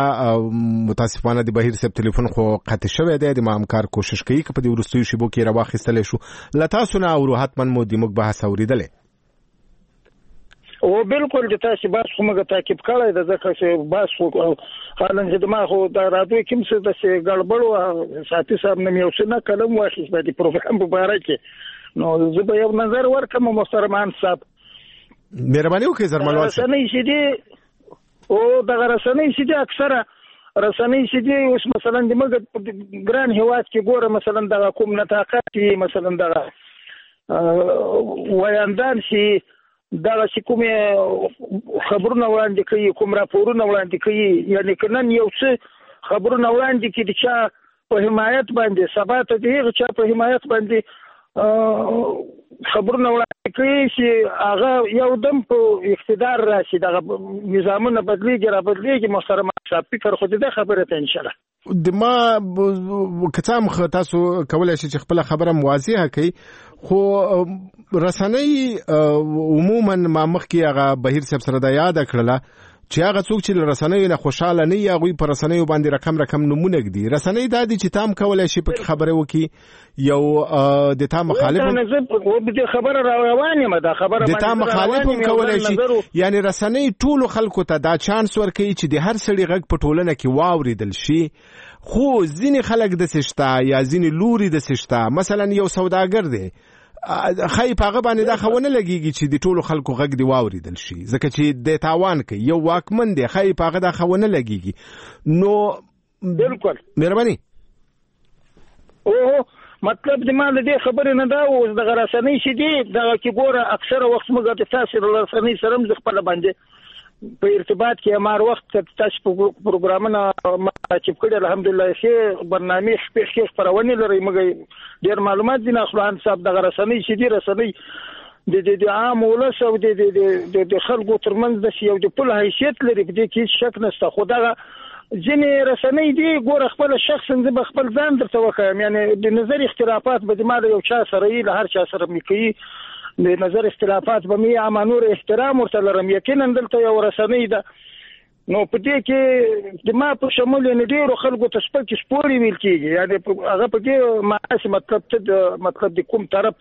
متاسفانه د بهیر صاحب ټلیفون خو قطع شوی دی د مامکار کوشش کوي چې په دې ورستیو شیبو کې راوخیستل شو لتاسو نه او حتما مو د موږ بحث اوریدلې او بالکل د تاسو باس کومه تعقیب کړی د ځکه چې باس خو حالن چې ما خو د رادیو کوم څه د سي ګړبړو ساتي صاحب نه یو څه نه کلم واخیس په دې پروګرام په اړه کې نو زه به یو نظر ورکم محترمان صاحب مهرباني وکړئ زرملوال صاحب رسنۍ چې دي او د رسنۍ چې دي اکثره رسنۍ چې دي اوس مثلا د موږ ګران هواد کې ګوره مثلا د کوم نتاقات مثلا د ویاندان چې دا چې کوم خبرونه وړاندې کوي کوم راپورونه وړاندې کوي یعنی کنن یو څه خبرونه وړاندې کوي چې په حمایت باندې ثبات دي چې په حمایت باندې خبرونه وړاندې کوي چې هغه یو دم په اقتدار راشي د نظامونو بدلیږي را بدلیږي محترم صاحب فکر خو دې خبره ته ان شاء الله د ما کتام تاسو کولای شئ چې خپل خبره واضحه کړئ خو رسنۍ عموما ما مخکې هغه بهیر صاحب سره دا یاد کړله چې هغه څوک چې رسنۍ نه خوشاله نه یا غوي پر رسنۍ باندې رقم رقم نمونه دي رسنۍ دا دي چې تام کولای شي په خبره وکي یو د تا مخالف د خبره روانه ما دا خبره د تا مخالف کولای شي یعنی رسنۍ ټول خلکو ته دا چانس ورکړي چې د هر سړي غږ په ټولنه کې واوریدل شي خو ځینې خلک د سشتا یا ځینې لوري د سشتا مثلا یو سوداګر دی خای په هغه باندې دا خونه لګیږي چې د ټولو خلکو غږ دی واوریدل شي ځکه چې د تاوان کوي یو واکمن دی خای په هغه دا خونه لګیږي نو بالکل مهرباني او مطلب د ما د دې خبرې نه دا او د رسنۍ چې دی دا کې ګوره اکثره وخت موږ د تاثیر رسنۍ سره هم خپل باندې په ارتباط کې مار وخت تاسو په پروګرامونه چې کړه الحمدلله چې برنامه خپل خپل خبرونه لري موږ ډیر معلومات دي نه خپلان صاحب د رسنۍ چې دی رسنۍ د د عام ولس او د د د خلکو ترمنځ د یو د پل حیثیت لري په دې کې شک نشته خو دا ځینې رسنۍ دی ګور خپل شخص نه خپل ځان درته وکم یعنی د نظر اختلافات به د مال یو چا سره له هر چا سره مکي د نظر اختلافات به می امانور احترام ورته لرم یقینا دلته یو رسنۍ ده نو په دې کې د ما په شمول نه ډیرو خلکو ته سپک سپوري ویل کیږي یعنی هغه په کې معنی مطلب ته مطلب د کوم طرف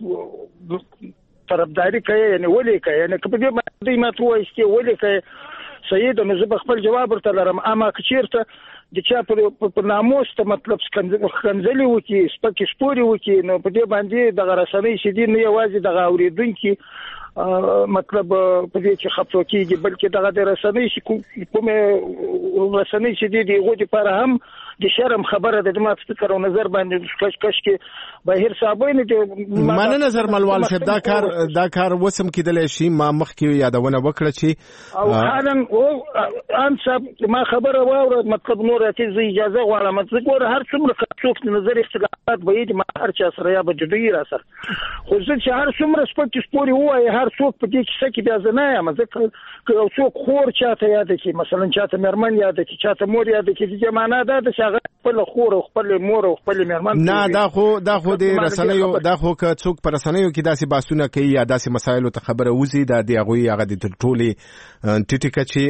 طرفداري کوي یعنی ولې کوي یعنی په دې باندې ما ته وایي چې ولې کوي سید نو زه خپل جواب ورته لرم اما کچیرته د چا په ناموس ته مطلب کنځلي وکي سپک سپوري وکي نو په دې باندې د رسنۍ شدي نه یوازې د اوریدونکو مطلب په دې چې خپلو کېږي بلکې دغه د رسنۍ چې کومې رسنۍ چې دي دغه لپاره هم د شرم خبره ده. د ما فکر او نظر باندې کش کش کې بهر صاحبین دي مانه نظر ملوال صاحب دا کار دا کار وسم کېدل شي. ما مخکې یادونه وکړه چې او حالا او ان صاحب ما خبره واوره مطلب نور ته اجازه غواړم چې ګوره هر څومره څوک نظر اختلافات به دي ما هر چا سره یا به جدي را سره خو چې هر څومره سپک سپوري وای هر څوک په دې کې کې بیا زنه یم ځکه یو څوک خور چاته یاد کی مثلا چاته مرمن یاد کی چاته مور یاد کی چې معنا دا د شغه خپل خور او خپل مور او خپل مرمن نه دا خو دا خو د رسنیو دا خو که څوک پر رسنیو کې داسې باسونه کوي یا داسې مسایلو ته خبره وزي دا دی هغه هغه د ټولي ټیټیکه چې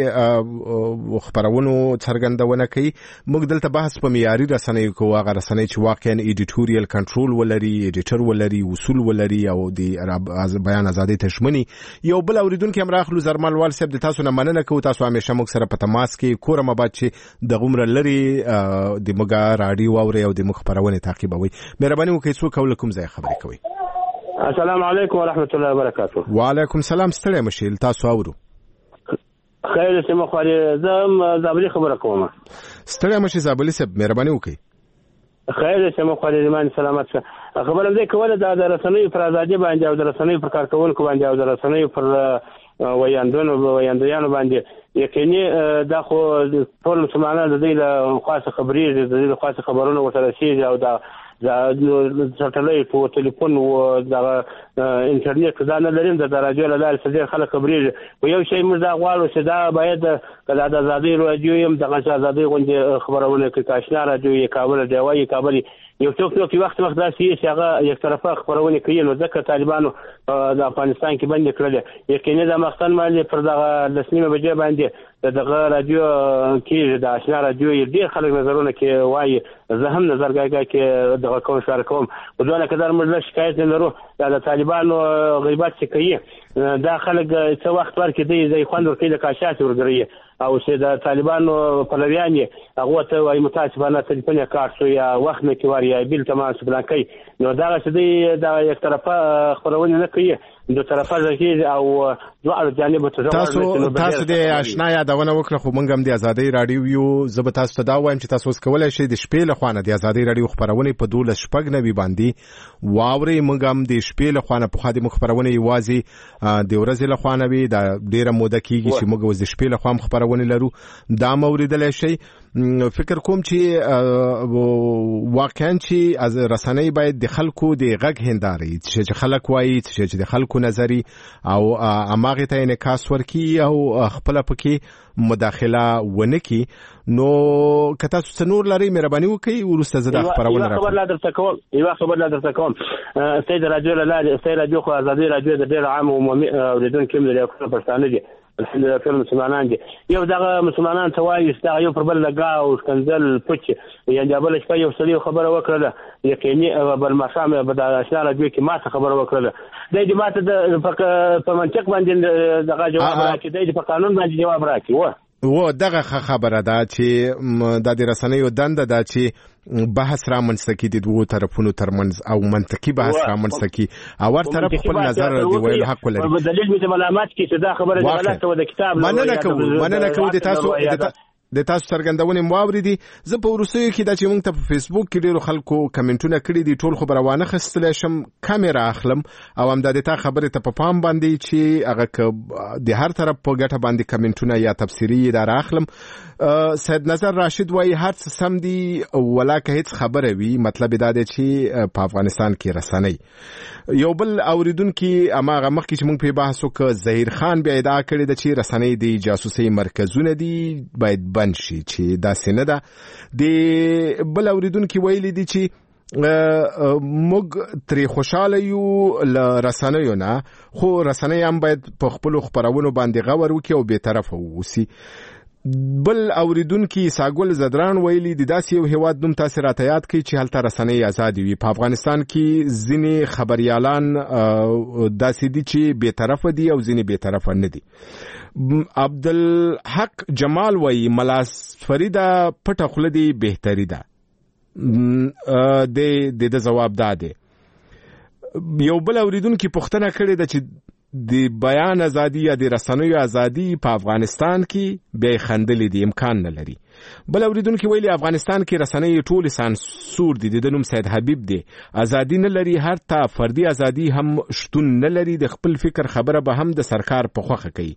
خبرونو څرګندونه کوي. موږ دلته بحث په معیاري رسنیو کوو هغه رسنۍ چې واقعا ایډیټوریال کنټرول ولري ایډیټر ولري اصول ولري او د بیان ازادي تشمنی. یو بل اوریدونکو هم راخلو زرمال وال صاحب د تاسو نه مننه کوو. تاسو همیشه موږ سره په تماس کې کورم آباد چې د غمر لري د مګا رادیو اوري او د مخبرونه تعقیبوي. مهرباني وکړئ څو کول کوم ځای خبرې کوي. السلام علیکم ورحمت الله وبرکاته. وعلیکم السلام. ستړي مشیل تاسو اورو خیر چې مخوري زم زابلی خبره کوم. ستړي مشي زابلی صاحب مهرباني وکړئ. خیر چې مخوري زمان سلامت شه. خبره دې کوله د رسنۍ پر ازادي باندې او د رسنۍ پر کارکونکو باندې او د رسنۍ پر ویاندونو ویاندیانو باندې یقیني دا خو ټول مسلمانان د دې له خاصه خبرې د دې له خاصه خبرونو ورته رسیږي او دا د سټلایټ او ټلیفون او د انټرنیټ دا نه لري د راډیو له لارې څخه خلک خبرې او یو شی موږ دا غواړو چې دا باید کله د آزادۍ راډیو هم د آزادۍ غونډه خبرونه کې کاشنا راډیو یې کابل دی وایي کابل یو څوک یو وخت وخت داسې چې هغه یک طرفه خبرونه کوي نو ځکه طالبانو د افغانستان کې باندې کړل یقیني د مختن باندې پر دغه لسنیمه بجې باندې دغه راډیو کې د آشنا راډیو ډېر خلک نظرونه کې وایي زه هم نظرګاګه کې دغه کوم شارک کوم په دونه کې در موږ شکایت نه لرو د طالبانو غیبت چې کوي دا خلک څه وخت ورکې دی ځای خوند ورکړي د کاشات ورګري او چې د طالبانو پلویان هغه ته وايي متاسفانه ټلیفون کارت یا وخت نه کوي یا بیل تماس بلانکي نو دا چې دی دا یک طرفه خبرونه نه کوي د طرفه ځکه او دوه جانب ته تاسو تاسو د آشنا یادونه وکړه خو موږ هم د آزادۍ رادیو یو زب تاسو ته دا وایم چې تاسو کولای شئ د شپې له خوانه د آزادۍ رادیو خبرونه په دوله شپږ نوي باندې واوري. موږ هم د شپې له خوانه په خادي مخبرونه یوازي د ورځې له خوانه وي دا ډیره موده کیږي چې موږ د شپې له خوام خبرونه لرو دا موریدل شي. فکر کوم چې واقعا چې از رسنۍ باید د خلکو د غږ هنداري چې خلک وایي چې د خلکو نظری او اماغه ته انعکاس ورکي او خپل پکې مداخله ونکي. نو کته څنور لري مهرباني وکړئ ورسته زده خبرونه راکړم. خبر لا درته کوم یو خبر لا درته کوم سید راډیو لا سید راډیو خو آزادۍ راډیو د ډېر عام عمومي اوریدونکو کې لري خپل پښتانه دي الحمدلله ټول مسلمانان دي یو دغه مسلمانان ته وایي چې یو پر بل لګا او کنزل پچ یا بل شپه یو سړي خبره وکړه یقیني بل مخامه به د آشنا راډیو کې ما ته خبره وکړه د دې ماته د په منطق باندې دغه جواب راکړي د په قانون باندې جواب راکړي و و دغه خبره ده چې د رسنیو دنده ده چې بحث را منځکې د دوه طرفونو ترمنځ او منطقي بحث را منځکې او ور طرف خپل نظر دی ویل حق لري. په دلیل می ملامت کې چې دا خبره د غلطه و د کتاب مننه کوم مننه کوم د تاسو د تاسو څرګندونه مواوریدي. زه په ورسوي کې دا چې موږ ته په فیسبوک کې ډیرو خلکو کمنټونه کړي دي ټول خبروانه خستل شم کیمرا اخلم او هم د دې خبره ته په پام باندې چې هغه د هر طرف په ګټه باندې کمنټونه یا تفسیری دا اخلم. سید نظر راشد وایي هر څه سم دي ولا که هیڅ خبره وي مطلب دا دی چې په افغانستان کې رسنۍ یو بل اوریدونکو اماغه مخکې چې موږ په بحث وکړ ظهیر خان بیا ادعا کړې ده چې رسنۍ د جاسوسي مرکزونه دي باید بند شي چې دا سینه ده. د بل اوریدونکو ویلي دي چې موږ ترې خوشاله یو ل رسنیو نه خو رسنۍ هم باید په خپل خبرونو باندې غور وکړي او به طرفه ووسی. بل اوریدونکو ساګل زدران ویلي د داسې یو هیواد نوم تاثیرات یاد کوي چې هلته رسنۍ آزاد وي. په افغانستان کې ځینې خبريالان داسې دي چې به طرفه دي او ځینې به طرفه نه دي. عبدالحق جمال وایي ملاس فریدا پټه خوله دی بهتري ده. د د جواب داده یو بل اوریدونکو پوښتنه کړې ده چې د بیان ازادي یا د رسنیو ازادي په افغانستان کې به خندلې دي امکان نه لري. بل اوریدونکو ویلي افغانستان کې رسنۍ ټول سانسور دي. د نوم سید حبیب دی ازادي نه لري، هر تا فردي ازادي هم شتون نه لري. د خپل فکر خبره به هم د سرکار په خوخه کوي.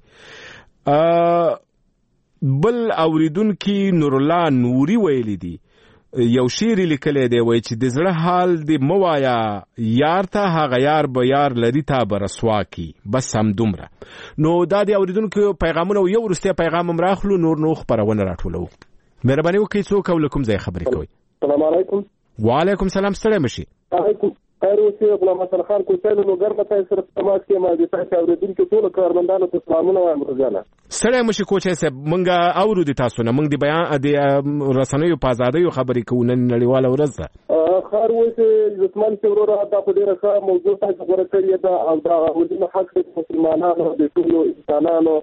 بل اوریدونکو نور الله نوري ویلي دي یو شعر لیکلی دی وای چې د زړه حال دی موایا یار ته هغه یار به یار لري تا به رسوا کی بس هم دومره. نو دا د اوریدونکو پیغامونه یو وروستی پیغام هم راخلو نور نو خبرونه راټولو. مهرباني وکړئ څوک او له کوم ځای خبرې کوئ؟ السلام علیکم. وعلیکم سلام. ستړی مشي. علیکم خیر اوسې. غلام حسن خان کوڅه نو ګرمه تاسو سره تماس کې ما د تاسو اوریدونکو ټول کارمندانو ته سلامونه وایم. روزانه ستړی مشي کوچه صاحب. مونږه اورو د تاسو نه، مونږ د بیان د رسنیو په ازادۍ خبرې کوو. نن نړیواله ورځ ده. خیر اوسې عثمان سیورا دا په ډیره ښه موضوع تاسو غوړه کړی ده او دا د حق د مسلمانانو د ټولو انسانانو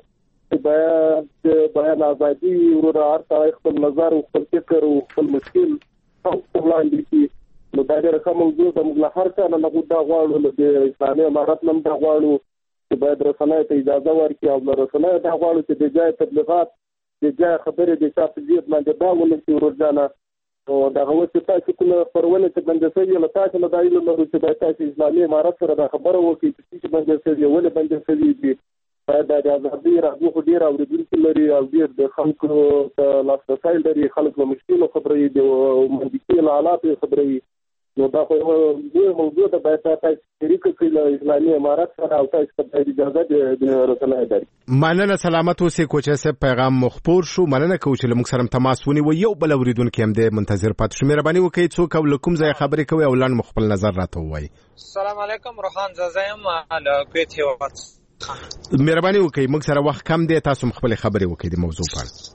د بیان ازادي ورته هر خپل نظر او خپل فکر او خپل مشکل او وړاندې کوي. نو دا ډېره ښه موضوع ده. موږ له هر چا نه موږ دا غواړو د اسلامي امارت نه دا غواړو چې باید رسنیو ته اجازه ورکړي او له رسنیو دا غواړو چې د ځای تبلیغات د ځای خبرې د چا په ضد باندې دا ونه شي ورجانه. نو دغه اوس چې تاسو کومه خپرونه چې بندې شوې له تاسو نه دا علم لرو چې باید تاسو اسلامي امارت سره دا خبره وکړي چې بندې شوې ولې بندې شوې دي. باید د ازادي راډیو خو ډېر اورېدونکي لري او ډېر د خلکو ته لاسرسی لري. خلک له مشکلو خبروي، د منطقي له حالاتو خبروي. نو دا خو یو موضوع ده باید تاسو شریک کړئ له اسلامي امارت سره او تاسو ته اجازه د رسنیو درکړي. مننه. سلامت اوسئ کوچه صاحب. پیغام مخبور شو. مننه کوم چې موږ سره تماس ونیو. یو بل اوریدونکو هم د منتظر پاتې شو. مهرباني وکړئ څوک او کوم ځای خبرې کوي او لاندې خپل نظر راته ووایي. السلام علیکم. روحان زایم له کویت هیواد. مهرباني وکړئ موږ سره وخت کم دی، تاسو خپل خبرې وکړئ د موضوع په اړه.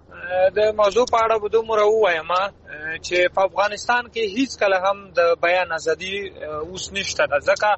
د موضوع په اړه به دومره ووایم چې په افغانستان کې هیڅ کله هم د بیان ازادي اوس نشته ده، ځکه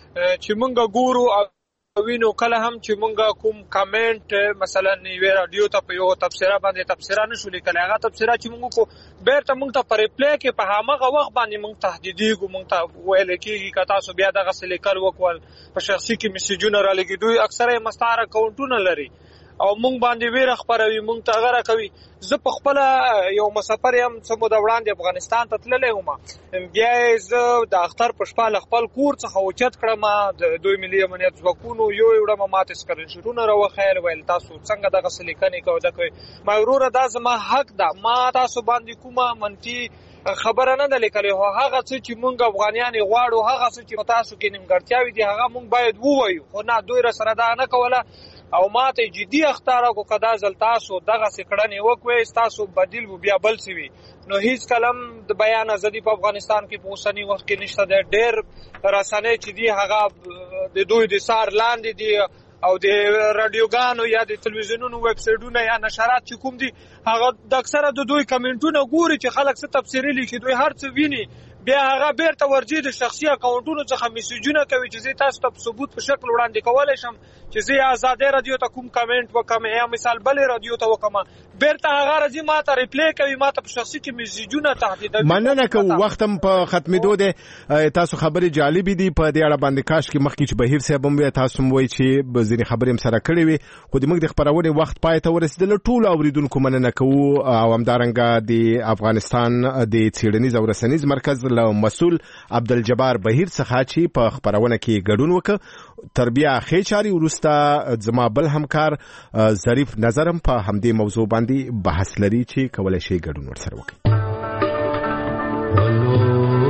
چې مونږ ګورو او وینو کله هم چې مونږ کوم کامنټ مثلا یوې رادیو ته په یو تبصره باندې تبصره نشو لیکلی، هغه تبصره چې مونږ کو بیرته مونږ ته په ریپلی کې په هماغه وخت باندې مونږ تهدیدېږو، مونږ ته ویل کېږي که تاسو بیا دغسې لیکل وکول په شخصي کې میسیجونه رالېږي. دوی اکثره یې مستعار اکاونټونه لري او مونږ باندې ویره خپروي، مونږ ته غره کوي. زه په خپل یو مسافر یم، څه موده وړاندې افغانستان ته تللی وم، بیا یې زه د اختر په شپه له خپل کور څخه اوچت کړم، د دوی ملي امنیت ځواکونو یو یې وړم، ماته سکرینشوټونه راوښیل، ویل تاسو څنګه دغسې لیکنې کوئ دا کوئ. ما وروره دا زما حق ده، ما تاسو باندې کومه منفي خبره نه ده لیکلې، خو هغه څه چې مونږ افغانیان یې غواړو، هغه څه چې په تاسو کې نیمګړتیاوې دي هغه مونږ باید ووایو. خو نه، دوی راسره دا نه کوله او ماته جدي اختار کو کدا زل تاسو دغه سکړنې وکوي، تاسو بدیل و بیا بل سی وي. نو هیڅ کلم د بیان ازادي په افغانستان کې په اوسنی وخت کې نشته. د ډېر رسنۍ چې دي هغه د دوی د سار لاندې دي او د رادیوګانو یا د تلویزیونونو ویب سایټونو یا نشرات چې کوم دي هغه د اکثره د دوی کمنټونه ګوري چې خلک څه تفسیري لیکي، دوی هر څه ویني، بیا هغه بیرته ورځي د شخصي اکاونټونو څخه میسیجونه کوي چې زه تاسو ته ثبوت په شکل وړاندې کولی شم چې زه آزادۍ رادیو ته کوم کمنټ وکم یا مثال بلې رادیو ته وکم، بیرته هغه راځي ما ته ریپلی کوي، ما ته په شخصي کې میسیجونه تهدیدوي. مننه کوو، وخت هم په ختمېدو دی. تاسو خبرې جالبې دي په دې اړه باندې، کاش کې مخکې چې بهیر صاحب هم وی تاسو هم وایي چې ځینې خبرې هم سره کړې وي، خو د موږ د خپرونې وخت پای ته ورسېدل. ټولو اوریدونکو مننه کوو او همدارنګه د افغانستان د څېړنیز او رسنیز مرکز له مسؤل عبدالجبار بهیر څخه چې په خپرونه کې ګډون وکړ. تر بیا ښې چارې وروسته زما بل همکار ظریف نظرم په همدې موضوع باندې بحث لري چې کولی شي ګډون ورسره وکړي.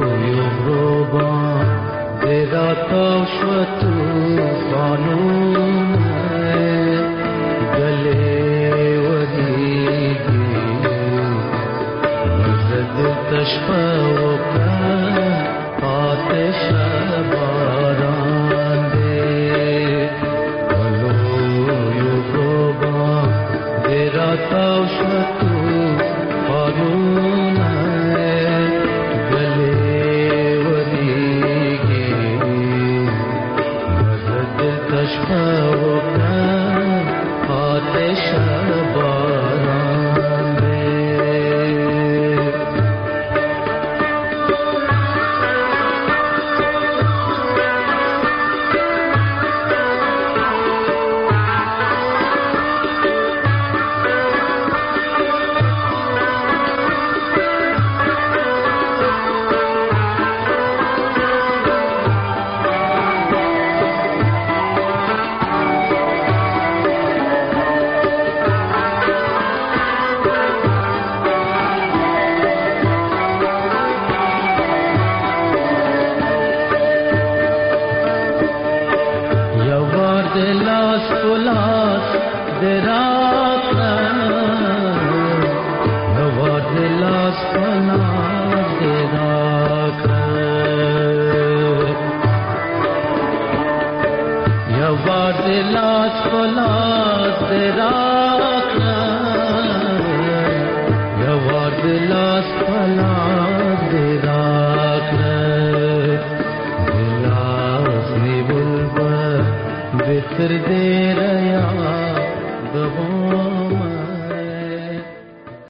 ولو یغربا درا تا شو طوفانو